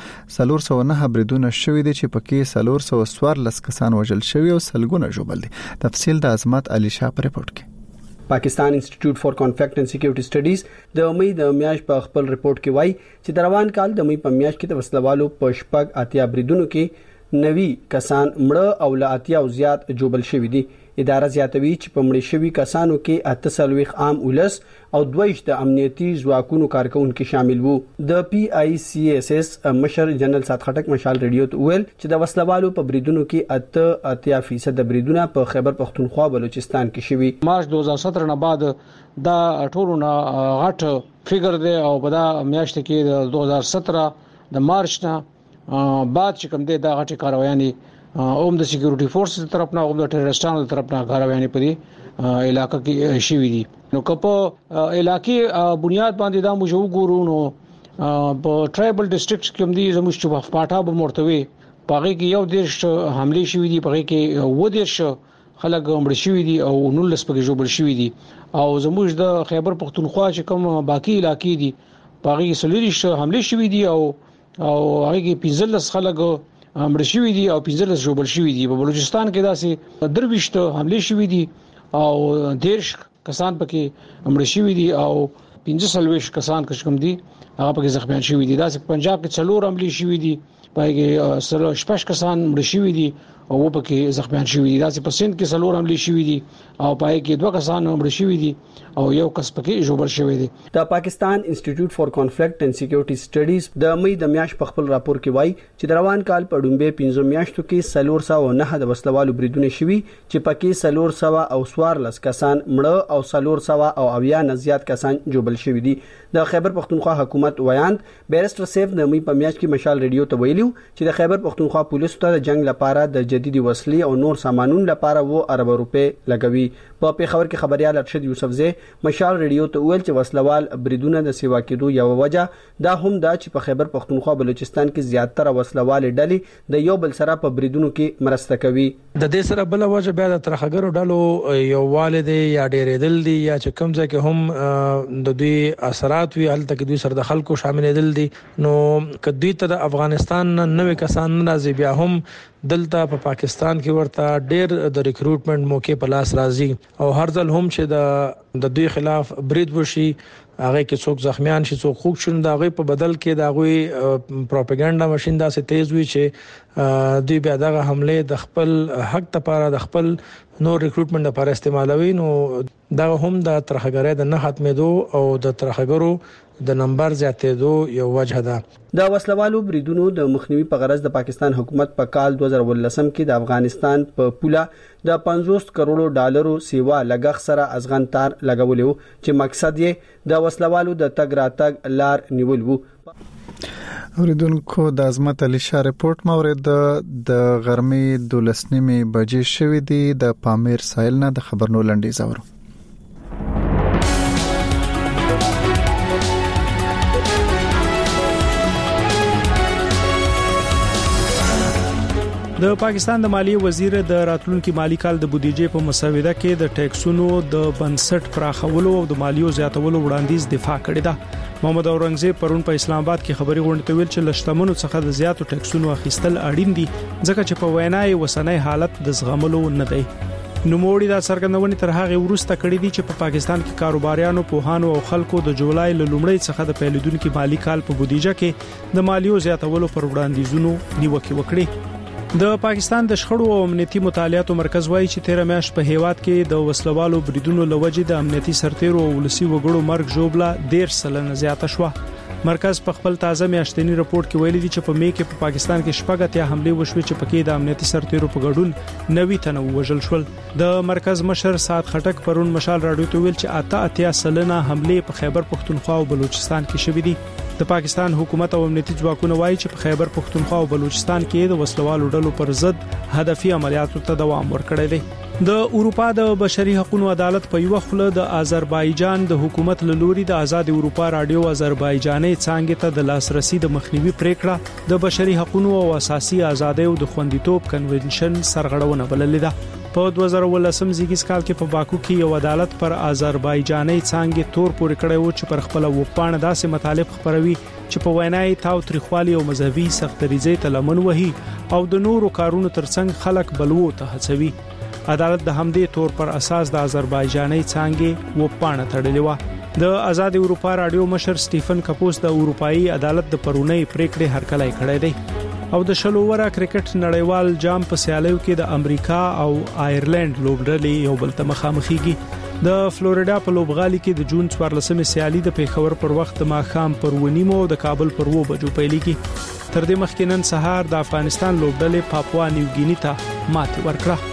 409 بریدونه شوې دي چې پکې 414 کسان وژل شوی او سلګونه ژوبل دي. تفصیل د عظمت علي شاه په ریپورت کې. پاکستان انسټیټیوټ فار کانفلیکټ اینڈ سکیورټي سټډیز د مې د میاشت په خپل ریپورت کې وایي چې د روان کال د مې په میاشت کې د وسلوالو په شپږ اتیا بریدونو کې 90 کسان مړه او لا اتیا او زیات ژوبل شوی دي. اداره زیاتوي چې په مړي شوی کسانو کې 48 عام ولس او 22 د امنیتي ځواکونو کارکونکو شامل وو. د پی آی سی ایس ایس مشر جنرال سات خټک مشال ریډیو ته ویل چې د وسلوالو په بریدونو کې 88% د بریدونه په خیبر پختونخوا بلوچستان کې شوي. مارچ 2017 نه بعد دا ټولونه غټ فګر دی او په دا میاشت کې د 2017 د مارچ نه بعد چې کوم دی دا غټي کاروایانې اوم د سکیورټي فورسز طرف نه اوم د ټیررستانو طرف نه کاروایانې په علاقې کې شوي دي. نو کپو علاقې بنیاد باندې دا موږ وګورو نو په ټرایبل ډیسټریکټ کې هم دي زموږ چې پاټا به مرتوي پاره کې یو دیش حمله شوې دي، پاره کې و دیش خلک مړ شوي دي او 19 پکې ژوبل شوي دي او زموږ د خیبر پختونخوا چې کوم باقی علاقې دي پاره کې سلیریش حمله شوي دي او هغه کې 15 خلک مړ شوي دي او 15 ژوبل شوي دي. په بلوچستان کې داسې 23 حمله شوي دي او 13 کسان پکې مړ شوي دي او 15 کسان کوم دي هغه پکې زخمیان شوي دي. داسې پنجاب کې 4 حمله شوي دي پای کې سره 6 کسان مړ شوي دي او پکې زخمیان شوي دي. داسې په سند کې 4 حمله شوي دي او پای کې 2 کسان مړ شوي دي او یو کس پکې ژوبل شوی دی. د پاکستان انسټیټیوټ فار کانفلیکټ اینڈ سکیورټي سټډیز د مې د میاشت په خپل راپور کې وایي چې د روان کال په ډومبه 15 میاشتو کې 409 د وسلوالو بریدونه شوي چې پکې 414 کسان مړه او 400 نه زیات کسان ژوبل شوي دي. د خیبر پختونخوا حکومت ویاند بیرسټر سیف د مې په میاشت کې مشال ریډیو ته ویلو چې د خیبر پختونخوا پولیسو ته د جنگ لپاره د جديدي وسلې او نور سامانونو لپاره 2 ارب روپے لګوي. په پیښور کې خبريال ارشد یوسفزی مشال ریډیو ته ویل چې وسلوال بریدونه د سیوا کېدو یو وجه دا هم دا چې په خیبر پختونخوا بلوچستان کې زیاتره وسلوال ډلې د یو بل سره په بریدونو کې مرسته کوي. د دې سره بل وجه بیا د ترخګرو ډلو یو والد یا ډېرېدل دي یا چې کوم ځای کې هم د دوی اثرات وی هلته کې دوی سره د خلکو شاملېدل دي. نو کدی ته د افغانستان نوې کسان راځي بیا هم دلته په پاکستان کې ورته ډېر د ریکروټمنټ موقع په لاس راځي او هر ځل هم چې د دوی خلاف برید وشي هغه کې څوک زخمیان شي څوک خوږ شون دا غي په بدل کې دا غوي پروپاګاندا ماشين دا سه تیز وي چې دوی بیا دغه حمله د خپل حق لپاره د خپل نور ریکروټمنټ لپاره استعمالوي نو دا هم د ترخګرۍ د نه ختمېدو او د ترخګرو د نمبر زیاتېدو یو وجه ده. د وسلوالو بریدونو د مخنیوي په غرض د پاکستان حکومت په کال 2018 کې د افغانستان په پوله د 50 کروڑو ډالرو سیوا لګښ سره ازغن تار لګولیو چې مقصد یې د وسلوالو د تګ راتګ لار نیول وو. اوریدونکو د عظمت علي شاه رپورت مورد د غرمې 12:30 بجې شوې دي د پامیر سایل نه د خبرونو لنډیز اورو. د پاکستان د مالیې وزیر د راتلونکي مالی کال د بودیجې په مسوده کې د ټیکسونو د بنسټ پراخولو او د مالیو زیاتولو وړاندیز دفاع کړی ده. محمد اورنګزیب پرون په اسلام آباد کې خبري غونډه ویل چې لشتمنو څخه د زیاتو ټیکسونو اخیستل اړین دي ځکه چې په وینای وسنۍ حالت د زغملو نه دی. نوموړي دا څرګندونه تر هغه وروسته کړې دي چې په پاکستان کې کاروباریانو پوهانو او خلکو د جولای له لومړۍ څخه د پیلېدونکو مالی کال په بودیجه کې د مالیو زیاتولو پر وړاندیزونو نیوکه وکړي. د پاکستان د شخړو او امنیتي مطالعاتو مرکز وایي چې 13 میاشت په هیواد کې د وسلوالو بریدونو لوجې د امنیتي سرتیرو او ولسی وګړو مرګ جوړبله 10% زیاته شوه. مرکز په خپل تازه میاشتنی رپورت کې ویلي دي چې په مې کې په پاکستان کې شپږ حمله وشوه چې پکې د امنیتي سرتیرو په ګډون 90 تنه وژل شول. د مرکز مشر سعد خټک پرون مشال رادیو ته ویل چې 88 حمله په خیبر پختونخوا او بلوچستان کې شوې دي. د پاکستان حکومت او امنیتي ځواکونه وایي چې په خیبر پختونخوا او بلوچستان کې د وسلوالو ډلو پر ضد هدفي عملیاتو ته دوام ورکړی دی. د اروپا د بشري حقوقو عدالت په یو خله د آذربایجان د حکومت له لوري د آزاد اروپا رادیو آذربایجاني څنګه ته د لاسرسي د مخنیوي پریکړه د بشري حقوقو او اساسي ازادیو د خوندیتوب کنونشن سرغړونه بللې ده. په 2018 زیږیز کال کې په باکو کې یو عدالت پر آذربایجاني څنګه تور پورې کړی و چې پر خپل وپانه داسې مطالب خبروي چې په وینای تاو تاریخوالي او مذهبي سختریزي تلمن وهي او د نورو کارونو ترڅنګ خلک بلوو ته هڅوي. عدالت د همدې تور پر اساس د آذربایجاني څنګه وپانه تړلې و. د آزاد اروپا رادیو مشر سټیفن کپوس د اروپאי عدالت د پرونی پریکړې هرکلای کړی دی او د شلوورا کرکټ نړیوال جام په سیالیو کې د امریکا او آیرلند لوبډلې یو بل ته مخامخېږي. د فلوریدا په لوبغالي کې د جون 14 سیالي د پیښور پر وخت د ماښام پر ونیمو او د کابل پر 2 بجو پیلېږي. تر دې مخکې نن سهار د افغانستان لوبډلې پاپوا نیو ګینی ته ماتې ورکړه.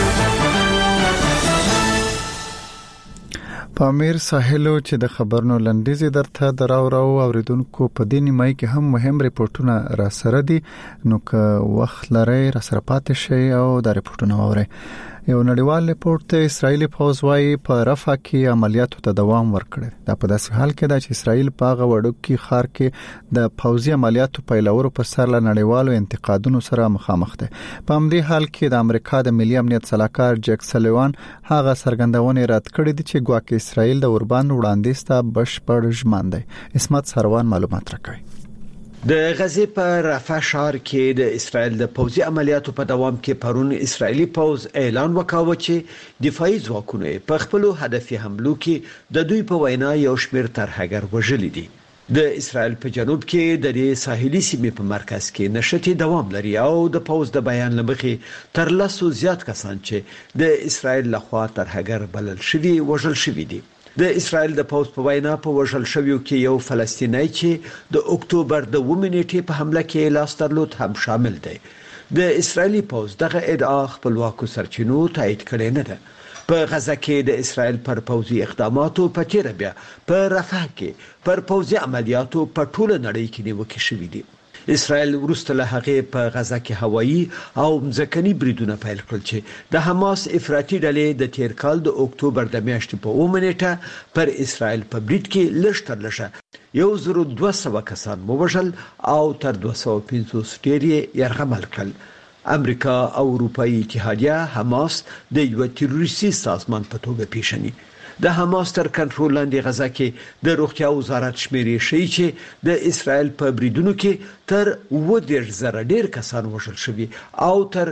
پامیر ساحلو چې د خبرونو لنډیزي درته دراو اوریدونکو په دې نیمای کې هم مهم ریپورتونه را سره دي نو که وخت لري را سره پاتې شي او د ریپورتونو اوري. یو نړیوال ریپورت اسرایلی پوز وايي په رفح کې عملیاتو ته دوام ورکړي. دا په داسې حال کې ده چې اسرایل په غوړوکي خار کې د پوځي عملیاتو پیلولو پر سر له نړیوالو انتقادونو سره مخامخ ده. په همدې حال کې د امریکا د ملي امنیت سلاکار جک سلیوان هغه څرګندونه رد کړې دي چې ګواکې اسرایل د اوربان وړاندیز ته بشپړ ژمن دی. اسمت سروان معلومات راکوي. د غزې په رفح ښار کې د اسرایل د پوځي عملیاتو په دوام کې پرون اسرایلی پوځ اعلان وکاوه چې دفاعي ځواکونه په خپل هدفي حملو کې د دوی په وینا یو شمېر ترهګر وژلي دي. د اسرایل په جنوب کې د دې ساحلي سیمې په مرکز کې نشټي دوام لري او د پوځ د بیان لمخې تر 100 زیات کسان چې د اسرایل لخوا ترهګر بلل شوي وژل شوي دي. د اسرایل د پوځ په وینا په وژل شویو کې یو فلسطینی چې د اکتوبر د 9 نیټې په حمله کې لاس درلود هم شامل دی. د اسرایلی پوځ دغه ادعا خپلواکو سرچینو تایید کړې نه ده. په غزه کې د اسرایل پر پوځي اقداماتو په تیر بیا په رفح کې پر پوځي عملیاتو په ټوله نړۍ کې نیوکه شوې دي. اسرایل ورسته له هغه په غزه کې هوایي او ځمکني بریدونه پیل کړل چې د حماس افراطي ډلې د تیر کال د اکتوبر د میاشتې په 9 نیټه پر اسرایل په برید کې لږ تر لږه 1200 کسان ووژل او تر 250 ډیر یې یرغمل کړل. امریکا او اروپאי اتحادیه حماس د یو تروریستي سازمان په توګه پیژني. د حماس تر کنټرول لاندې غزا کې د روغتیا وزارت شمیرې ښیي چې د اسرائیل په بریدونو کې تر 10,000 ډیر کسان وژل شوي او تر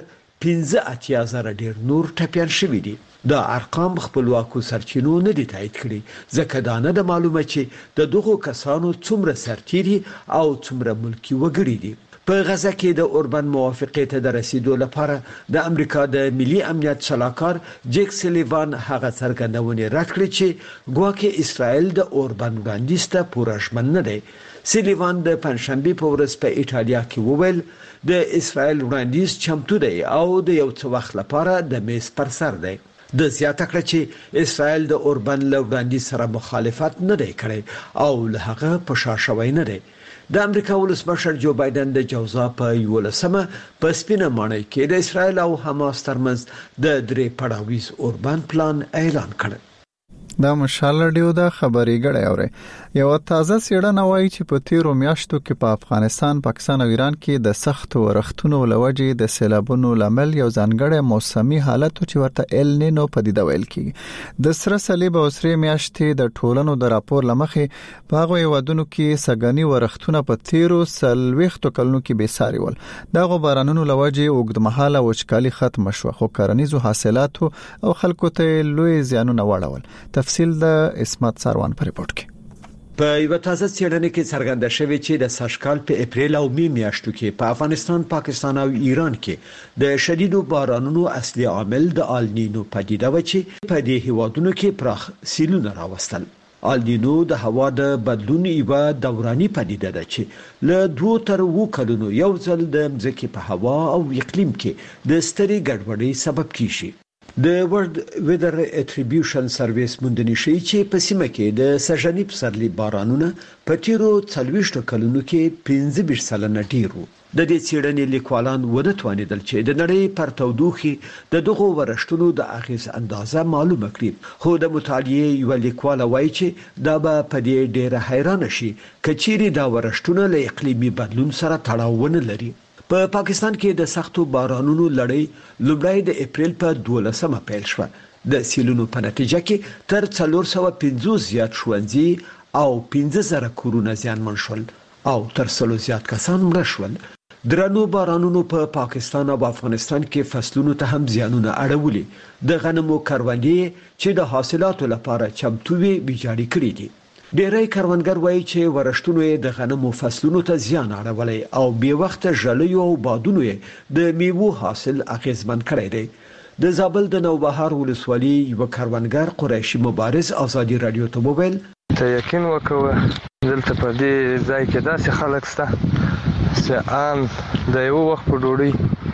15,000 ډیر نور ټپیان شوي دي. دا ارقام خپلواکو سرچینو نه دي تایید کړي ځکه دا نه د معلومه چې د دغو کسانو څومره سرتیري او څومره ملکی وګړي دي. په غزا کې د اوربن موافقې ته د رسیدو لپاره د امریکا د ملي امنیت سلاکار جیک سلیوان هغه څرګندونه رد کړې چې ګواکې اسرائیل د اوربن وړاندیز ته پوره ژمن نه دی. سلیوان د پنځشنبه په ورځ په ایټالیا کې وویل د اسرائیل وړاندیز چمتو دی او د یو څه وخت لپاره د میز پر سر دی. د زیاته کړ چې اسرائیل د اوربن له وړاندیز سره مخالفت نه دی کړی او له هغه په شا شوی نه دی. د امریکا ولسمشر جو بایدن د جوزا په 11مه په سپینه ماڼۍ کې د اسرائیل او حماس ترمنځ د 3 پړاویز اوربن پلان اعلان کړ. دا مشال رادیو دا خبري غړې اوري. یو تازه سیړنه وایي چې په تیرو میاشتو کې په افغانستان، پاکستان او ایران کې د سخت ورښتونو لوجې د سیلابونو لامل یو ځانګړی موسمي حالت چې ورته ال نینو پدیده ویل کیږي. د سره صلیب او سره میاشتې د ټولنو د راپور لمخې په هغه ودونو کې سګنی ورښتونه په تیرو سلويختو کلونو کې به ساري ول. دغه بارانونو لوجې اوږدمهاله وچکالي ختم شو، خو کرنیزو حاصلاتو او خلکو ته لوی زیانونه واړول. تفصیل د اسمت سروان په ریپورت کې. په یو تازه څېړنه کې څرګنده شوې چې د سږکال په اپریل او می میاشتو کې په افغانستان، پاکستان او ایران کې د شدیدو بارانونو اصلي عامل د آلنینو پدیده و چې په دې هیوادونو کې پراخ سیلونه راوستل. آلنینو د هوا د بدلون یوه دوراني پدیده ده چې له 2 تر 7 کلونو یو ځل د ځمکې په هوا او اقلیم کې د ستري ګډوډۍ سبب کیږي. د ورلد ویدر اتریبیوشن سرویس موندنې شي چې په سیمه کې د سږنی پسرلي بارانونه په تیرو 40 کلونو کې 15% ډیر وو. د دې څېړنې لیکوالان ونه توانیدل چې د نړۍ پر تودوخي د دغو ورښتونو د اغیز اندازه معلومه کړي، خو د مطالعې یو لیکوال وایي چې دا به په دې ډیره حیران شي کچېری دا ورښتونه له اقلیمي بدلون سره تړاو ونه لري. په پاکستان کې د سختو بارانونو لړۍ لومړی د اپریل په 12مه پیل شوه. د سیلونو په نتیجه کې تر 450 زیات ښوونځي او 15000 کورونه زیانمن شول او تر 100 زیات کسان مړه شول. درنو بارانونو په پاکستان او افغانستان کې فصلونو ته هم زیانونه اړولي. د غنمو کروندې چې د حاصلاتو لپاره چمتو وي ویجاړې کړې دي. ډېری کروندګر وایي چې ورښتونو د غنمو فصلونو ته زیان اړولی او بې وخته ژلیو او بادونو د میوو حاصل اغیزمن کړی دی. د زابل د نوبهار ولسوالۍ یو کروندګر قریشي مبارز ازادي رادیو ته وویل ته یقین وکوه دلته په دې ځای کې داسې خلک شته چې ان د یو وخت په ډوډۍ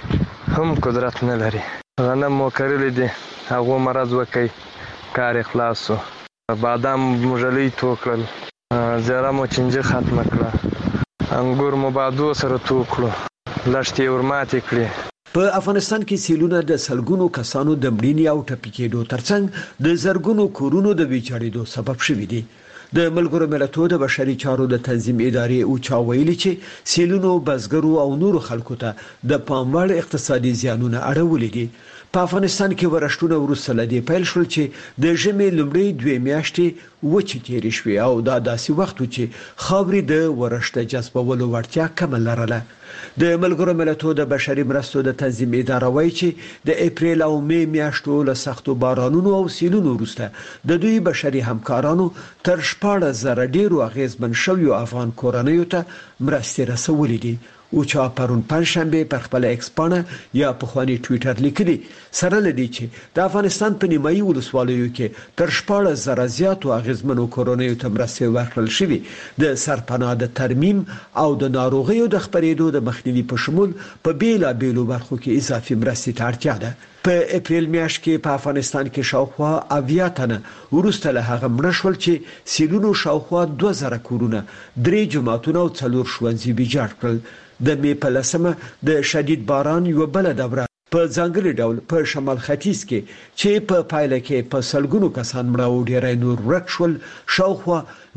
هم قدرت نه لري. غنم مو کرلی دي، هغه مرز وکي، کار خلاص شو. بادام مجلې توکل، زیره مو چنجه ختم کړه، انګور مو بادو سره توکلو، لښتې ورماتې کړې. په افغانستان کې سیلونه د سلګونو کسانو د مړینې او ټپي کېدو ترڅنګ د زرګونو کورونو د ویجاړېدو سبب شوي دي. د ملګرو ملتونو د بشري چارو د تنظیم ادارې او چا ویلي چې سیلونو بزګرو او نورو خلکو ته د پاموړ اقتصادي زیانونه اړولې دي. په افغانستان کې ورښتونه وروسته لدی پیل شول چې د ژمي لومړی 2 میاشتې وچې تیرې شوې او دا داسې وخت چې خاورې د ورښت جذبولو وړتیا کم لرله. د ملګرو ملتونو د بشري مرستو د تنظیم اداره وایي چې د اپریل او می میاشتو له سختو بارانونو او سیلونو وروسته د دوی بشري همکارانو تر 14,000 ډیرو اغیزمن شویو افغان کورنیو ته مرستې رسولې دي. او چا پرون پنځشنبه پر خپل ایکس پاڼه یا په خواني ټوئیټر لیکلي سره لدی چې د افغانستان په نیمایي ولسوالیو کې تر 14,000 زیاتو اغیزمنو کورونیو ته مرستې ورکړل شوې. د سرپناه د ترمیم او د ناروغیو د خپرېدو د مخنیوي په شمول په بیلا بیلو برخو کې اضافي مرستې ته اړتیا ده. په اپریل میاشت کې په افغانستان کې شاوخوا 80 تنه وروسته له هغه مړه شول چې سیلونو شاوخوا 2000 کورونه، 3 جماعتونه او 4 ښوونځي ویجاړ کړل. د می په لسمه د شدید باران یو بل دوره په ځانګړي ډول په شمال ختیځ کې چې په پایله کې په سلګونو کسان مړه او ډیری نور ورک شول. شاوخوا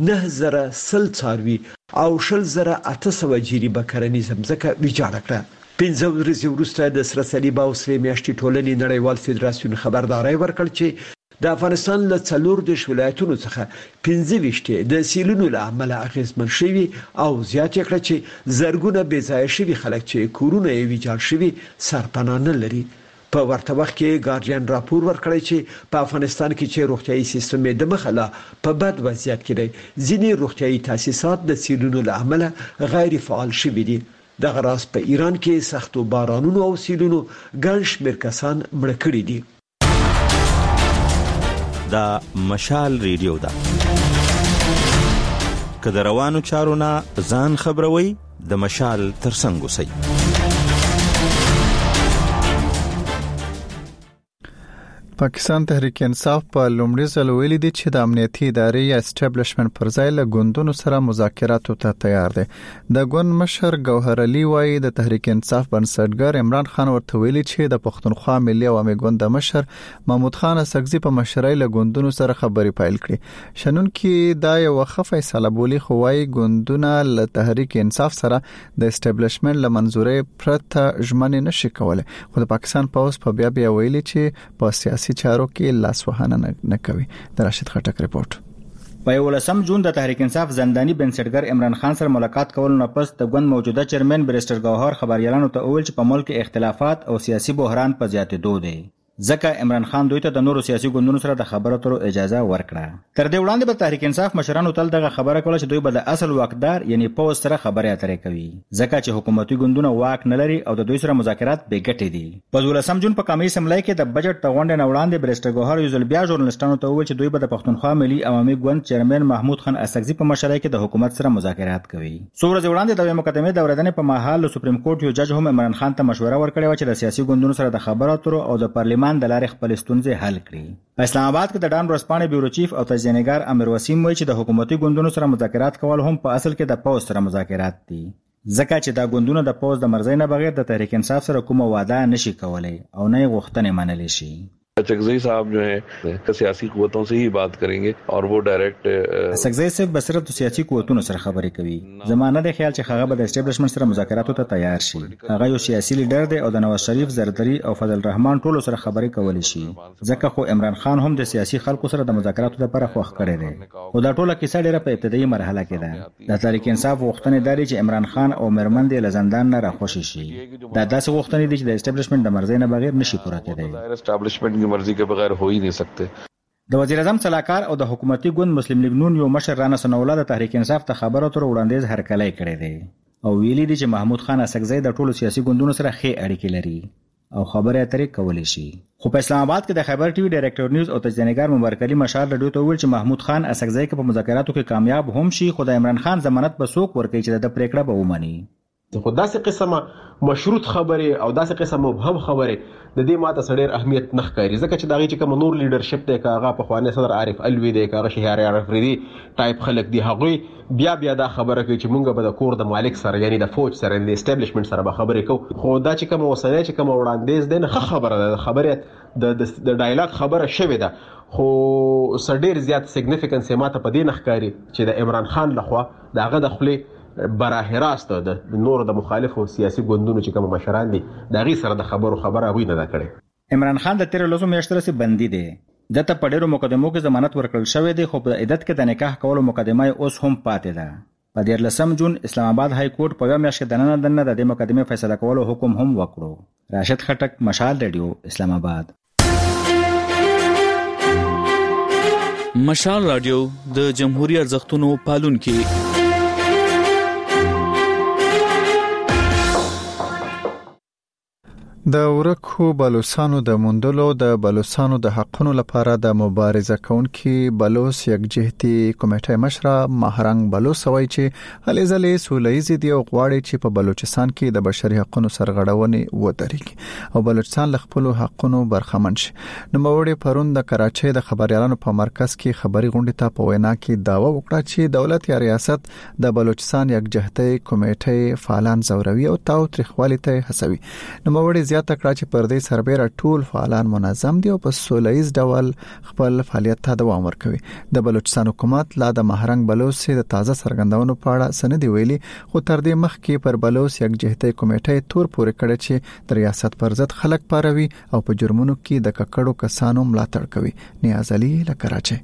9000 څاروي او 10800 جیري بکرنی زمزکه ویجاړ کړه. 15 ورځې وروسته د سره صلیب او سره میاشتې ټولنې نړیوال فدراسیون خبرداري ورکړ چې د افغانستان له 14 ولایتونو څخه 15 د سیلونو له امله اغیزمن شوي او زیات کړه چې زرګونه بې ځای شوي خلک چې کورونه یې ویجاړ شوي سرپناه نه لري. په ورته وخت کې ګارډین راپور ورکړی چې په افغانستان کې چې روغتيایي سیستم د مخاله په بد وضعیت کې دی. ځینې روغتيایي تاسیسات د سیلونو له امله غیر فعال شوي دي. دغه راز په ایران کې سختو بارانونو او سیلونو ګڼ شمېر کسان مړه کړي دي. دا مشال ریډیو ده. که د روانو چارو نه ځان خبروي د مشال ترڅنګ اوسئ. پاکستان تحریک انصاف په لومړي ځل ویلي دی چې د امنیتي ادارې یا اسټابلیشمنت پر ځای له ګوندونو سره مذاکراتو ته تیار دی. د ګوند مشر ګوهر علي وایي د تحریک انصاف بنسټګر عمران خان ورته ویلي چې د پښتونخوا ملي عوامي ګوند مشر محمود خان اسکزي په مشرۍ له ګوندونو سره خبرې پیل کړې. شنن کې دا یو وخت فیصله بولی خو وایي ګوندونه له تحریک انصاف سره د اسټابلیشمنت له منځوري پرته ژمنه نشي کولای. خو د پاکستان پولیس په بیا ویلي چې په سیاسي چارو کې لاسوهنه نه کوي. د راشد خټک ریپورت. په 18 جون د تحریک انصاف زنداني بنسټګر عمران خان سره ملاقات کول نه پس د ګوند موجوده چیرمن بریسټر ګوهر خبريالانو ته وویل چې په ملک کې اختلافات او سیاسي بحران په زیاتېدو دي. ځکه عمران خان دوی ته د نورو سیاسي ګوندونو سره د خبرو اترو اجازه ورکړه. تر دې وړاندې به تحریک انصاف مشرانو تل دغه خبره کوله چې دوی به د اصل واکدار یعنی پوز سره خبرې اترې کوي ځکه چې حکومتي ګوندونه واک نه لري او د دوی سره مذاکرات بې ګټې دي. په 18 جون په قومي اسمبلی کې د بجټ د غونډې نه وړاندې بریسټر ګوهر یو ځل بیا ژورنالستانو ته وویل چې دوی به د پښتونخوا ملي عوامي ګوند چیرمن محمود خان اسکزي په مشرۍ کې د حکومت سره مذاکرات کوي. څو ورځې وړاندې د مقدمې د اوریدنې په مهال سپریم کورټ یو جج هم عمران خان ته مشوره ورکړې و چې د سیاسي ګوندونو سره د خبرو اترو او د پارلیمان د لارې خپل ستونزې حل کړي. په اسلام آباد کې د ډان ورځپاڼې بیورو چیف او تجزیه‌نګار امیر وسیم وایي چې د حکومتي ګوندونو سره مذاکرات کول هم په اصل کې د پوز سره مذاکرات دي ځکه چې دا ګوندونه د پوز د مرزۍ نه بغیر د تحریک انصاف سره کومه وعده نشي کولای او نه غوښتنې منلی شي. اسکزئی صاحب جو ہیں سیاسی قوتوں سے ہی بات کریں گے اور وہ ڈائریکٹ اسکزئی صاحب به صرف د سیاسي قوتونو سره خبرې کوي. زمانه د خیال چې هغه به د اسټابلیشمنت سره مذاکراتو ته تیار شي. هغه یو سیاسي لیډر دی او د نواز شریف، زردری او فضل الرحمن ټولو سره خبرې کولی شي ځکه خو عمران خان هم د سیاسي خلکو سره د مذاکراتو لپاره خوښ کړی دی. او دا ټوله کیسه ډیره په ابتدایي مرحله کې ده. د تحریک انصاف غوښتنې دي چې عمران خان او میرمن دې له زندان نه راخوشي شي. دا داسې غوښتنې دي چې د اسټابلیشمنت د مرزۍ نه بغیر نشي پوره کېدای. اسټابلیشمنت کی مرضی کے بغیر ہو ہی نہیں سکتے. د وزیر اعظم صلاحکار او د حکومتي ګوند مسلم لیگ نون یو مشر رانا سنوله د تحریک انصاف ته خبرو تر وړاندیز هرکلی کړی دی او ویلي دي چې محمود خان اسکزی د ټولو سیاسي ګوندونو سره ښې اړیکې لري او خبرې اترې کولی شي. خو په اسلام آباد کې د خیبر ټي وي ډایرکټر نیوز او تجزیه‌نګار مبارک علي مشال رادیو ته ویل چې محمود خان اسکزی کې په مذاکراتو کې کامیاب هم شي خو د عمران خان ضمانت به څوک ورکوي چې د پریکړه به ومني. خو داسې قسمه مشروط خبرې او داسې قسمه مبهم خبرې د دې ماته سړیر اهمیت نه ښکاري ځکه چې دغه چې کوم نور لیډرشپ دی کاغه په خوانه صدر عارف الوی دی کاغه شهریار افریدي ټایپ خلک دی هغه بیا دا خبره کوي چې مونږ به د کور د مالک سره یعنی د فوج سره د اسټابلیشمنت سره به خبرې کوو. خو دا چې کوم وسنه چې کوم وړاندیز دی نه خبره ده. خبره د ډایلاګ خبره شوې ده خو سړیر زیات سیګنیفیکنس ماته په دې نه ښکاري چې د عمران خان لخوا دغه د خپل براه راست د نور د مخالفو سیاسي ګوندونو چې کوم مشران دي د غي سره د خبره وي نه کړي. عمران خان د 13 میاشتو رسې بندي دی. دته په ډیرو مقدمو کې ضمانت ورکړل شوې دی خو په عدت کې د نکاح کولو مقدمه اوس هم پاتې ده. په 14 جون اسلام آباد های کورټ په یو میاشت کې دنه د دې مقدمه فیصله کولو حکم هم وکړو. راشد خټک، مشال ریډیو، اسلام آباد. مشال رادیو د جمهوریت ارزښتونو پالونکي. د ورکو بلوڅانو د موندلو د بلوڅانو د حقونو لپاره د مبارزه کوونکي بلوڅ یکجهتي کمیټې مشر ماهرنګ بلوڅ وایي چې هلې ځلې سوله‌ییزې دي او غواړي چې په بلوچستان کې د بشري حقونو سرغړونې ودرېږي او بلوچستان له خپلو حقونو برخمن شي. نوموړي پرون د کراچۍ د خبريالانو په مرکز کې خبري غونډې ته په وینا کې داوا وکړه چې دولت یا ریاست د بلوچستان یکجهتي کمیټې فعالان زوروي او تاوتریخوالي ته هڅوي. نوموړي زیاته زیاته کړه چې پر دې سربېره ټول فعالان منظم دي او په سولهییز ډول خپل فعالیت ته دوام ورکوي. د بلوچستان حکومت لا د مهرنګ بلوچ د تازه څرګندونو په اړه سند ویلي، خو تر دې مخکې پر بلوچ یکجهتي کمیټه تور پورې کړی چې د ریاست پر ضد خلک پاروي او په جرمونو کې د ککړو کسانو ملاتړ کوي. نیاز علي له کراچۍ.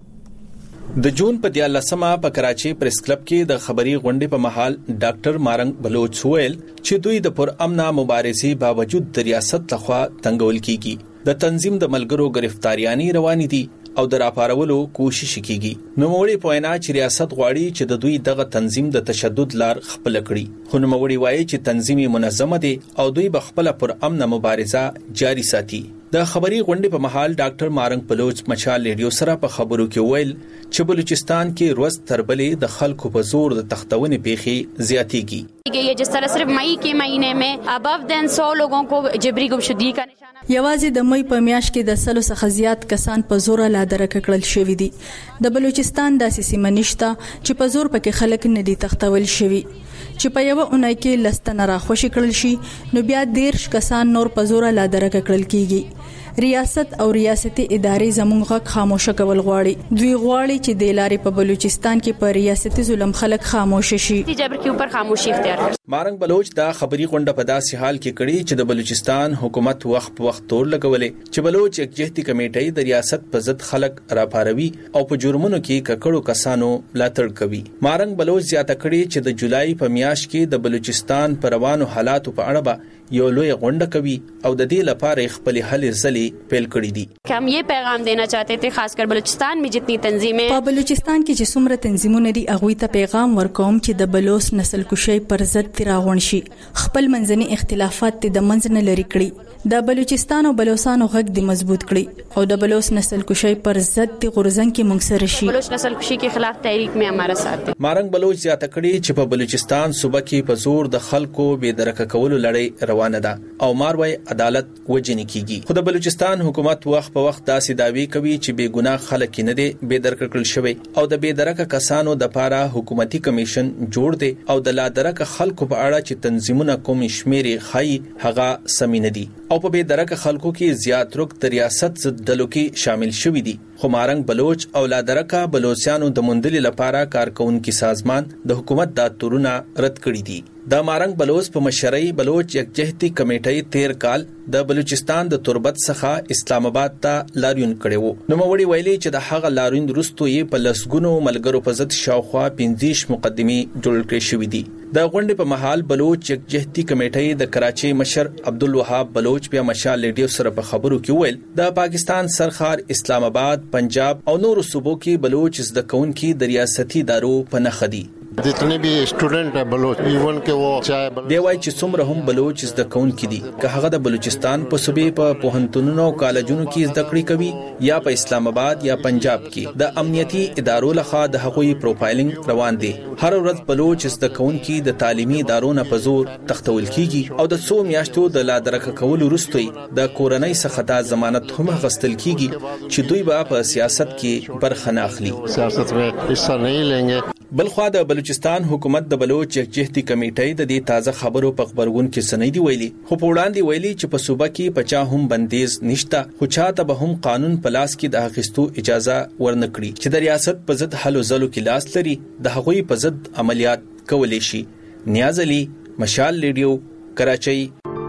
د جون په 14مه په کراچۍ پریس کلب کې د خبري غونډې په مهال ډاکټر مارنګ بلوچ ویل چې دوی د پر امن مبارزې باوجود د ریاست لخوا تنګول کیږي. د تنظیم د ملګرو گرفتاریانی روانې دي او د راپارولو کوشش کیږي. نوموړي پوینا چې ریاست غواړي چې د دوی دغه تنظیم د تشدد لار خپل کړي، خو نوموړي وایي چې تنظیم منظمه دي او دوی بخپل پر امن مبارزه جاری ساتي. د خبري غونډې په مهال ډاکټر مارنګ بلوچ مشال ریډیو سره په خبرو کې ویل چې بلوچستان کې روز تر بلې د خلکو په زور د تختونې پیخي زیاتېږي. ये जिस तरह सिर्फ मई के महीने में अबव देन 100 लोगों को जबरी गुमशुदगी का निशाना یوازې د مې په میاشت کې د 100 څخه زیات کسان په زور لا درک کړل شوی دي. د بلوچستان د سیاسي منشته چې په زور پکې خلک نه دي تختول شوی، چې په یو اونۍ کې لستنه را خوشی کړل شي نو بیا 13 کسان نور په زور لا درک کړل کیږي. ریاست او ریاستي ادارې زموږ غږ خاموشه کول غواړي. دوی غواړي چې د لارې په بلوچستان کې پر ریاستي ظلم خلک خاموش شي. جبر کې اوپر خاموشي اختیار کړي. مارنګ بلوچ دا خبري غونډه په داسې حال کې کړي چې د بلوچستان حکومت وخت په وخت تور لګولې چې بلوچ یکجهتي کمیټې د ریاست په ضد خلک راپاروي او په جرمونو کې ککړو کسانو ملاتړ کوي. مارنګ بلوچ زیاته کړي چې د جولای په میاشت کې د بلوچستان پر روانو حالاتو په اړه یو لوی غونډه کوي او د دې لپاره خپل هلې ځلې پیل کړې دي. हम ये पैगाम देना चाहते थे खासकर बलूचिस्तान में जितनी तंजीमें په بلوچستان کې چې څومره تنظیمونه دي هغه ته پیغام ورکوم چې د بلوچ نسل کشي پر ضد راغون شي، خپل منځني اختلافات د منځ نه لري کړي، د بلوچستان او بلوچستان غږ د مضبوط کړي او د بلوچ نسل کشي پر ضد د غورزن کې منصر شي. بلوچ نسل کشي के खिलाफ तहरीक में हमारा साथ है. مارنګ بلوچ زیاته کړي چې په بلوچستان صوبه کې په زور د خلکو بې درک کولو لړۍ روانه ده او ماروي عدالت وجنی کیږي. خو د بلوچستان حکومت وخت په وخت داسې داوی کوي چې بے ګناه خلک نه دي بې درک کړل شوی او د بې درک کسانو د لپاره حکومتي کمیشن جوړ دی او د لا درک خلکو په اړه چې تنظیمونه کوم شمیرې خای هغه سمینه دي او په بې درک خلکو کې زیات رک د ریاست ضد ډلو کې شامل شوی دي. خو مارنګ بلوچ او لا درکا بلوچستانو د مندلي لپاره کارکونکو سازمان د حکومت د تورونه رد کړی دي. د مارنګ بلوچ په مشرۍ بلوچ یکجهتي کمیټې 13 کال د بلوچستان د تربت څخه اسلام آباد ته لاریون کړو. نو موړي ویلي چې د هغه لاریون وروسته یې په لسګونو ملګرو په ضد شاوخوا 15 مقدمې جوړ کړې شوې دي. د غونډې په محل بلوچ یکجهتي کمیټې د کراچۍ مشر عبدالوهاب بلوچ بیا مشال ریډیو سره په خبرو کې ویل د پاکستان سرخار اسلام آباد، پنجاب او نورو صوبو کې بلوچ زده کوونکي د ریاستي ادارو په نخ دي. जितने भी स्टूडेंट है बलोच इवन के वो चाहे دی وای چې څومره هم بلوچ زده کوونکي دي که هغه د بلوچستان په صوبې په پوهنتونونو او کالجونو کې زده کړې کوي یا په اسلام آباد یا پنجاب کې د امنیتي ادارو لخوا د هغوی پروفایلینګ روان دي. هر ورځ بلوچ زده کوونکي د تعلیمي ادارو نه په زور تختول کیږي او د 100 میاشتو د لا درک کول وروسته د کورنۍ څخه د ضمانت هم غوښتل کیږي چې دوی به په سیاست کې برخه نه اخلي. سیاست में حصہ नहीं लेंगे. بلخوا د بلوچستان حکومت د بلوچ یکجهتي کمیټې د دې تازه خبرو په خبرګون کې سنیدي ویلي، خو په وړاندې ویلي چې په صوبه کې پچا هم بندیز نشته، خو چاته به هم قانون پلاس کې د اخیستو اجازه ورنکړي چې د ریاست په ضد حل زلو کې لاس لري د هغوی په ضد عملیات کولې شي. نیاز علي، مشال ریډیو، کراچۍ.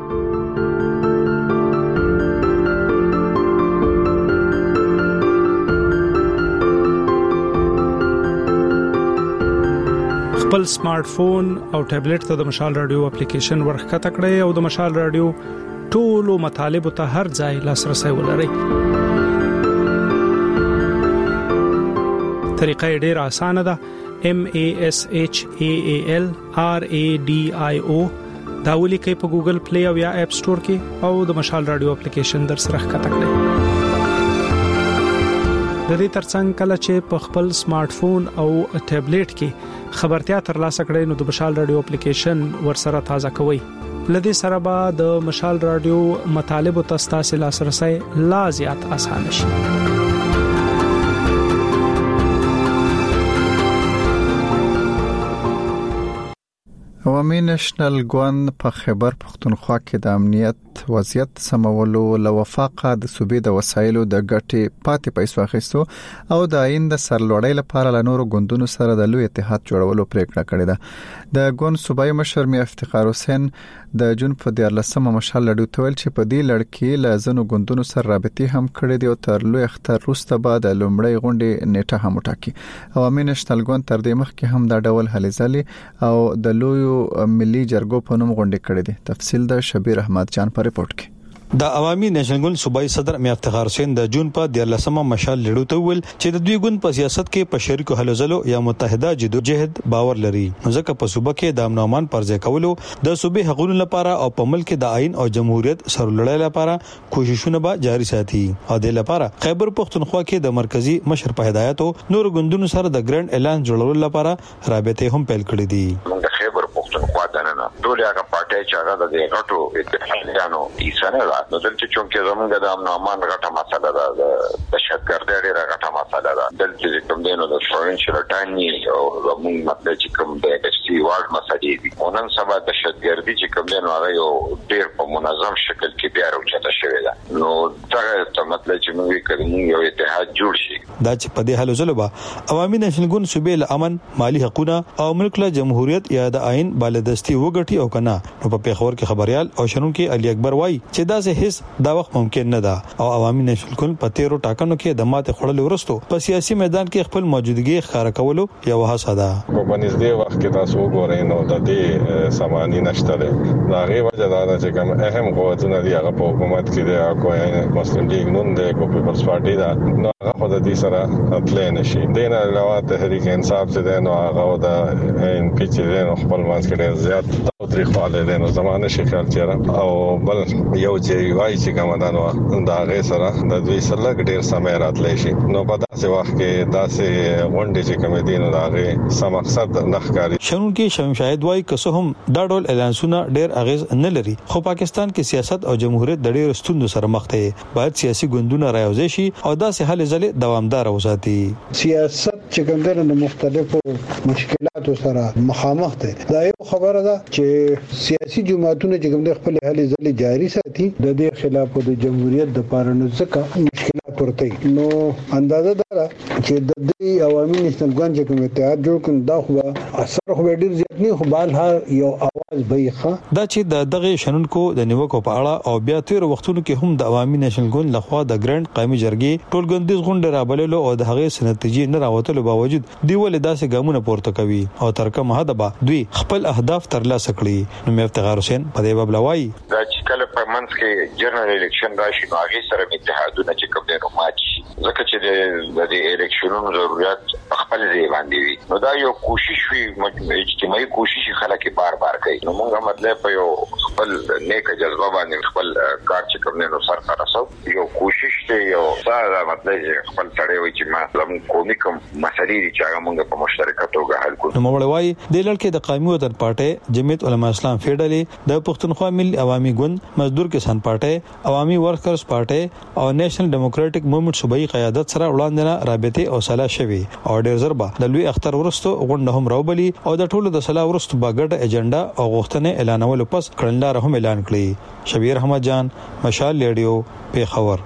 خپل سمارټ فون او ټابلیټ ته د مشال رادیو اپلیکیشن ورخکته کړئ او د مشال رادیو ټولو مطالبه ته هر ځای لاسرسي ولرئ. طریقه ډیره اسانه ده. MASHAAL RADIO دا ولیکئ په ګوګل پلی او یا اپ سٹور کې او د مشال رادیو اپلیکیشن در سره ښکته کړئ. د دې ترڅنګ کله چې په خپل سمارټ فون او ټابلیټ کې خبرتیا ترلاسه کړئ نو د مشال رادیو اپلیکیشن ورسره تازه کوئ. لدې سره به د مشال رادیو مطالب او تاسو لاسرسي لا زیات اسانه شي. او عوامي نېشنل ګوند په خیبر پښتونخوا کې د امنیت وضعیت سمولو لوفاقه د صوبې د وسایلو د ګټې پاتې پیسو اخیستو او د آئین د سرلوړۍ لپاره له نورو ګوندونو سره د لوی اتحاد جوړولو پریکړه کړې ده. د ګوند صوبایي مشر میا افتخار حسین د جون په 14 مشال لړ تویل چې په دې لړ کې له ځنو ګوندونو سره رابطې هم کړې دي او تر لوی اختر وروسته به د لومړۍ غونډې نیټه هم وټاکي. عوامي نېشنل ګوند تر دې مخکې هم دا ډول هلې ځلې او د لویو ملي جرګو په نوم غونډې کړې دي. تفصیل د شبیر احمد جان په ریپورت کې. د عوامي نېشنل ګوند صوبایي صدر میا افتخار حسین د جون په 14 مشال لړ تویل چې د دوی ګوند په سیاست کې په شریکو هلو ځلو یا متحده جدوجہد باور لري. ځکه په صوبه کې د امن او امان پر ځای کولو د صوبې حقوقو لپاره او په ملک د آئین او جمهوریت سرلوړۍ لپاره کوششونه به جاري ساتي. او د لپاره خیبر پښتونخوا کې د مرکزی مشر په هدایت نور ګوندونو سره د ګرانډ اعلان جوړولو لپاره رابطې هم پیل کړې دي. د خیبر پښتونخوا دننه ټول هغه پارټي چې هغه د غټو اتحادیانو ایسانه نو دلته چې زمونږ د امن او امان غټه مسله ده، د دهشتګردۍ ډېره غټه مسله ده. دلته کوم دینو د فورنشل ټانی او زمونږ مطلب چې کوم د ایچ سی وارد مسلې دي، نن سبا د دهشتګردۍ چې کوم دینو هغه یو ډېر په منظم شکل کې بیا راوچته شوی ده. نو دا مطلب چې موږ کوي یو اتحاد جوړ شي. دا چې په دې حالو ځلوبه عوامي نېشنل ګوند صوبې له امن، مالی حقوقونه او ملک له جمهوریت یا د آئین بالادستی وګټي او کنه. نو په پیښور کې خبريال او شنونکو علي اکبر وایي چې دا څه هیڅ دا وخت ممکن نه ده او عوامي نېشنل ګوند په تیرو ټاکنو کې د ماته خړل ورستو په سیاسي میدان کې خپل موجودګي ښکارا کولو یو هڅه ده. په نږدې وخت کې تاسو وګورئ نو د دې سامانی نشته ده. دا غي وجه دا چې کوم اهم قوتونه دي هغه په حکومت کې دي، کوی مسلم لیگ نون ده، کوی پیپلز پارټي ده، نو هغه خو د دې سره تللی نشي. دین علاوه تحریک انصاف چې ده نو هغه د ان پی چې ده خپل مانس کې زیات تاریخواله ده، نو زمانه شکل چیرې او بل یو چې وایي چې کومدانو دا غي سره د دوی سره ډېر سمې راتلی شي. نو په داسې وخت کې داسې غونډې چې کوم دي نو دا غي سم مقصد نه ښکاري. شنونکو شمیم شاهد وایي که څه هم دا ډول اعلانونه ډېر اغیز نه لري، خو پاکستان کې سیاست او جمهوریت د ډېر ستوندو سره مخ دي. باید سیاسي ګوندونه راوځي شي او داسې حل ځلې دوامدار وساتي. سیاست چې کوم د مختلفو مشکلاتو سره مخامخ دي. دا یو خبره ده چې سیاسي جماعتونه چې کوم د خپل حل ځلې جاري ساتي د دې خلاف د جمهوریت د پارانو ځکه مشکلات ورته. نو اندازه ده چې د دې عوامي نېشنل ګوند چې کوم اتحاد جوړ کړي دا خو اثر خو ډېر زیات نه، خو بهر یو आवाज بېخه دا چې د دغه شنونکو د نیوکو په اړه او بیا تیر وختونو کې هم د عوامي نېشنل ګوند لخوا د ګرانډ قومي جرګې ټولګندیز غونډه رابللو او د هغې نتیجې نه راوتلو باوجود دی ولې داسې ګامونه پورته کوي او تر کومه حد به دوی خپل اهداف ترلاسه کړي. نو میا افتخار حسین په دې باب لوي دا چې کله په منځ کې جنرال الیکشن راشي نو هغه سره اتحادونه چې کوم ډېر مات شي، ځکه چې د الیکشنونو ضرورت خپل ځای باندې وي. نو دا یو کوشش وي، اجتماعي کوشش خلک بار کړي. نو موږ مطلب په یو خپل نیک جذبه باندې خپل کار چې کوم نه سر ته رسو، یو کوشش ته یو ساده مطلب خپل سره وي چې ما لم کومي کوم مسلې چې هغه موږ په مشترکه توګه حل کړو. نو موږ وایي د لړ کې د قومي وطن پارټي، جمعیت علما اسلام فیډرالي، د پښتونخوا ملي عوامي ګوند، مزدور کسان پارټي، عوامي ورکرز پارټي او نېشنل ډیموکراټک موومېنټ صوبایي قیادت سره وړاندې رابطې او سلا شوي او ډېر زربه د لوی اختر ورستو غونډه هم راوبلي او د ټولو د سلا ورستو باګډ ایجنډا او غوښتنې اعلانولو پس کړنلار هم اعلان کړی. شبیر احمد جان، مشال ریډیو، پیښور.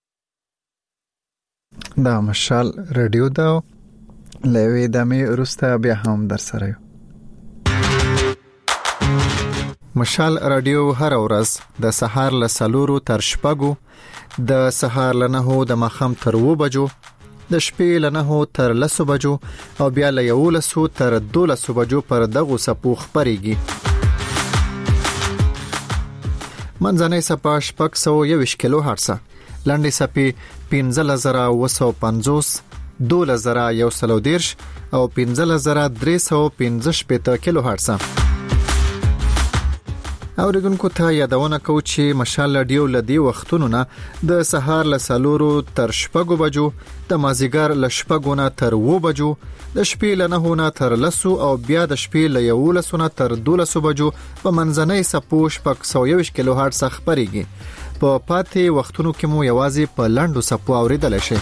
دا مشال ریډیو دا لوي دمه ورسته بیا هم در سره یو. مشال رادیو هر ورځ د سهار له 4 تر 6، د سهار له 9 د مخام تر 2 بجو، د شپې له 9 تر 10 بجو او بیا له 11 تر 12 بجو پر دغه سپو خبريږي. منځنۍ سپا 621 کیلو هرتز، لاندې سپي 15950، 2110 او 15315 کیلو هرتز. اوریدونکو ته یادونه کوم چې مشال رادیو لدی وختونو نه د سهار له 4 تر 6 بجو، د مازیګر له 6 نه تر 2 بجو، د شپې له 9 نه تر 10 او بیا د شپې له 11 نه تر 12 بجو په منځنۍ سپو 621 کیلو هرتز خبريږي. په پاتې وختونو کې مو یوازې په لاندو سپو اوریدل شي.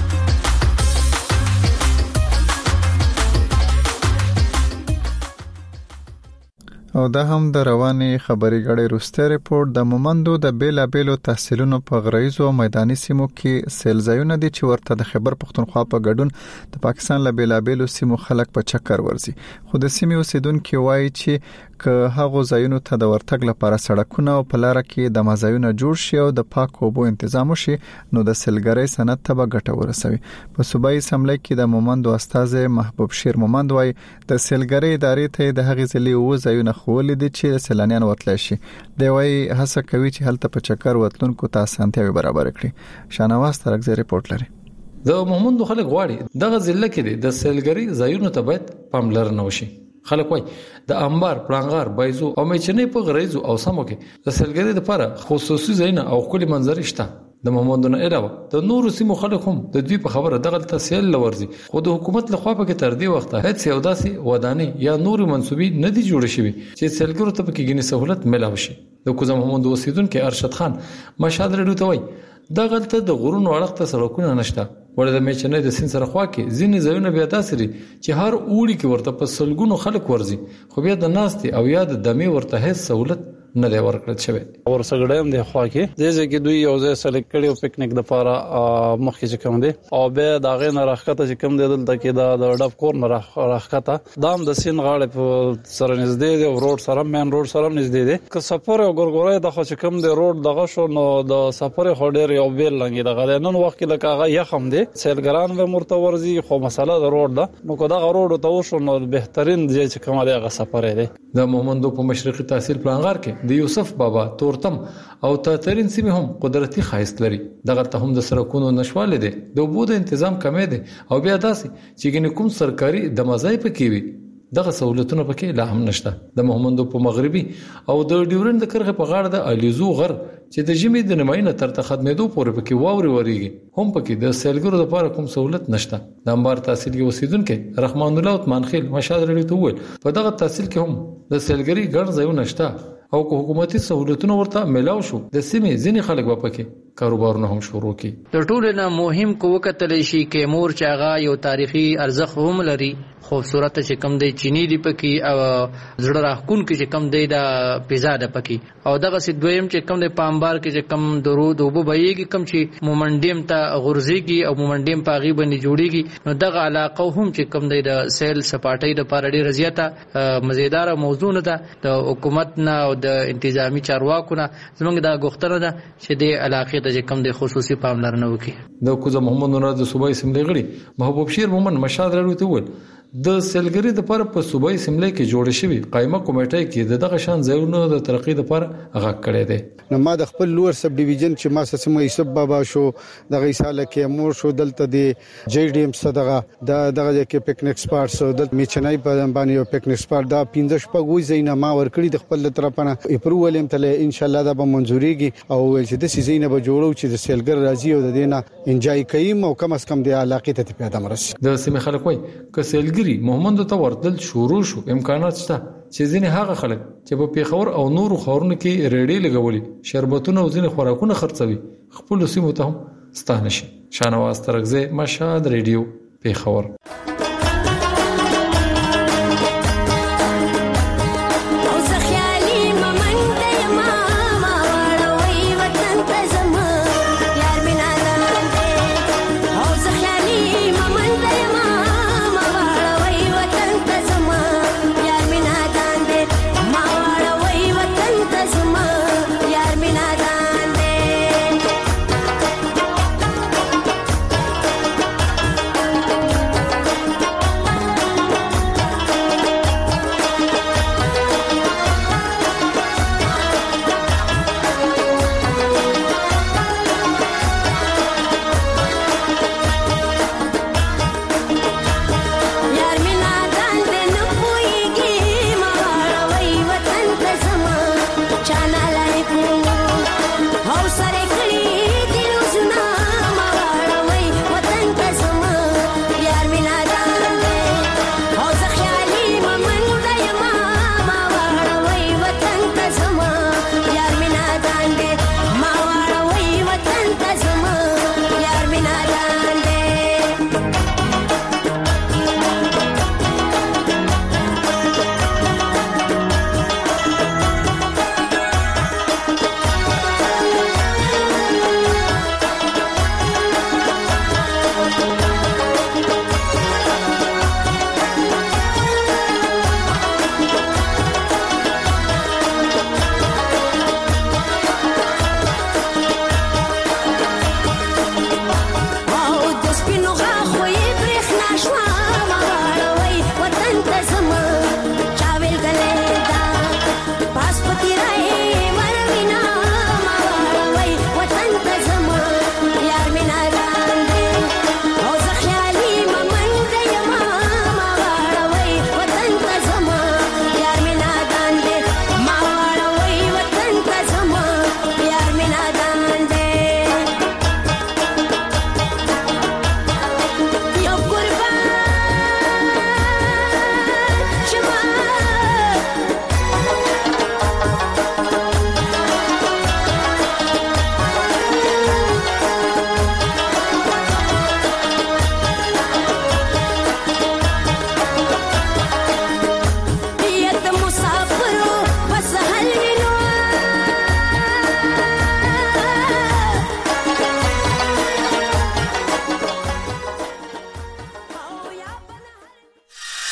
او دا هم د رواني خبري غړي روسته ریپورت د مومندو د بیلابېلو تحصیلونو په غرایزو او میداني سیمو کې سیلځایونه دي چې ورته د خیبر پختونخوا په ګډون د پاکستان له بیلابېلو سیمو خلک په چکر ورځي. خو د سیمې اوسیدونکو وایي چې که هغه ځایونو ته د ورتګ لپاره سړکونه او په لار کې د مزایونه جوړ شي او د پاکو اوبو تنظیم وشي نو د سیلګرۍ صنعت ته به ګټه ورسوي. په صوبایي اسمبلی کې د مومندو استاد محبوب شیر مومند وایي د سیلګرۍ ادارې ته د هغې ځلې او ځایونه خولې دي چې سیلانیان وتلی شي. دی وایي هڅه کوي چې هلته په چکر وتلونکو ته اسانتیاوې برابر کړي. شانواز ترکزی ریپورت لري. د مومندو خلک غواړي دغه ځله کې د سیلګرۍ ځایونو ته باید پاملرنه وشي. خلک وای د انبار، پلانغار، بایزو او میچنې په غریزو او سمو کې د سیلګرۍ لپاره خصوصي ځایونه او کلی منظرې شته. د مومندونو علاوه د نورو سیمو خلک هم د دوی په خبره دغه تسهیل لورځي، خو د حکومت لخوا په کې تر دې وخته هیڅ یو داسې ودانې یا نورو منسوبې نه دي جوړ شوي چې سیلګرو ته پکې ګڼې سہولت ملاوي شي. د کوزه محمد اوسیدونکو ارشد خان مشهد رډو ته وای دغه ته د غرونو اړخ ته سړکونه نشته. ولې د میچنې د سین سره خوا کې ځینې ځایونه بیا داسې دي چې هر اوړي کې ورته په سلګونو خلک ورځي، خو بیا د ناستي او یا د دمې ورته هیڅ سہولت نه دی ورکړل شوی. ورسګړم د خوا کې د ځکه دوی یو ځای سلیکټ کړي او پکنیک د لپاره مخکې چې کوم دي او به دا غې نه راخته چې کوم دی دلته کې د ډب کور نه راخته دام د سین غاړه په سره نږدې دی او روډ سره مین روډ سره نږدې دی. که سفر او ګورګورای د خو چې کوم دی روډ دغه شو نو د سفر خو ډیر یو بیل لنګي دغه نن وخت کې لکه هغه یخم دی سیلګران به مرتورزي، خو مسله د روډ ده نو کو دغه روډ ته وشو نو بهترین دی چې کوم دی هغه سفر دی. د مومندو په مشرقي تحصیل پلانغار کې د یوسف بابا تورتم او تاترین سیمه هم قدرتي خاص لري. دغه ته هم د سرکونو نشواله دي، د اوبو د تنظیم کمې دي او بیا داسې چې ګنې کوم سرکاري د مزای پکې وي دغه سہولتونه پکې لا هم نشته. د محمدو په مغربي او د ډیورند د کرغه په غاړه د الیزو غر چې د جمی د نماینه تر تخدمېدو پورې پکې واوري وریږي هم پکې د سیلګرو لپاره کوم سہولت نشته. د انبار تحصیل کې اوسیدونکو رحمان الله عثمان خیل مشهد لري ته ویل په دغه تحصیل کې هم د سیلګری ګڼ ځایونه نشته او که حکومتي سہولتونه ورته ملاو شو د سیمې ځینې خلک به پکې کاروبارونه هم شروع کړي. د ټولو نه مهم کو وکتل شي کې مور چاغه یو تاریخي ارزښت هم لري، خوبصورت چې کم دی چینی دی پکې او زړه راکون کې چې کم دی د پیزا د پکې او دغه سي دویم چې کم دی پامبار کې چې کم درود او بهيږي کم چې مومنډیم ته غورځيږي او مومنډیم پاغي باندې جوړيږي نو دغه علاقه هم چې کم دی د سیل سپاټۍ د پاره ډیره زیاته مزیدار موضوع نه ده. د حکومت نه او د انتظامی چارواکو نه زمونږ د غوښتنه ده چې د علاقې ته کم د خصوصي پاملرنه وکړي. د کوزه محمد نور د صوبایي اسمبلی غړي محبوب شیر مومن مشهد لري ته ول د سیلګری د لپاره په صوبایي اسمبلی کې جوړ شوی قائمه کمیټه کې دغه شان ځایونه د ترقی لپاره غږ کړی دی. نو ما د خپل لوړ سب ډیویژن چې ما سمه یوسف بابا شو دغه ساله کې مور شو دلته دی جی ډی ایم صدغه دغه کې پکنیک سپارټس د میچنای په باندې یو پکنیک سپارټ دا 15 شپږ زینا ما ورکړي د خپل طرفانه اپروول هم تل ان شاء الله دا به منزوريږي او چې د سیزینه به جوړو چې د سیلګر راځي او د دینه انجای کوي او کم از کم د علاقې ته پیدا مرسي. د سیمه خلک وای ک سیلګری محمد ته ورتل شروع شو امکانات شته چې ځینې هغه خلک چې په پیښور او نورو خاورونو کې ریډي لګولي شربتونه او ځینې خوراکونه خرڅوي خپل سیمو ته هم ستانه شي. شانواز ترکزی مشهد ریډیو پیښور.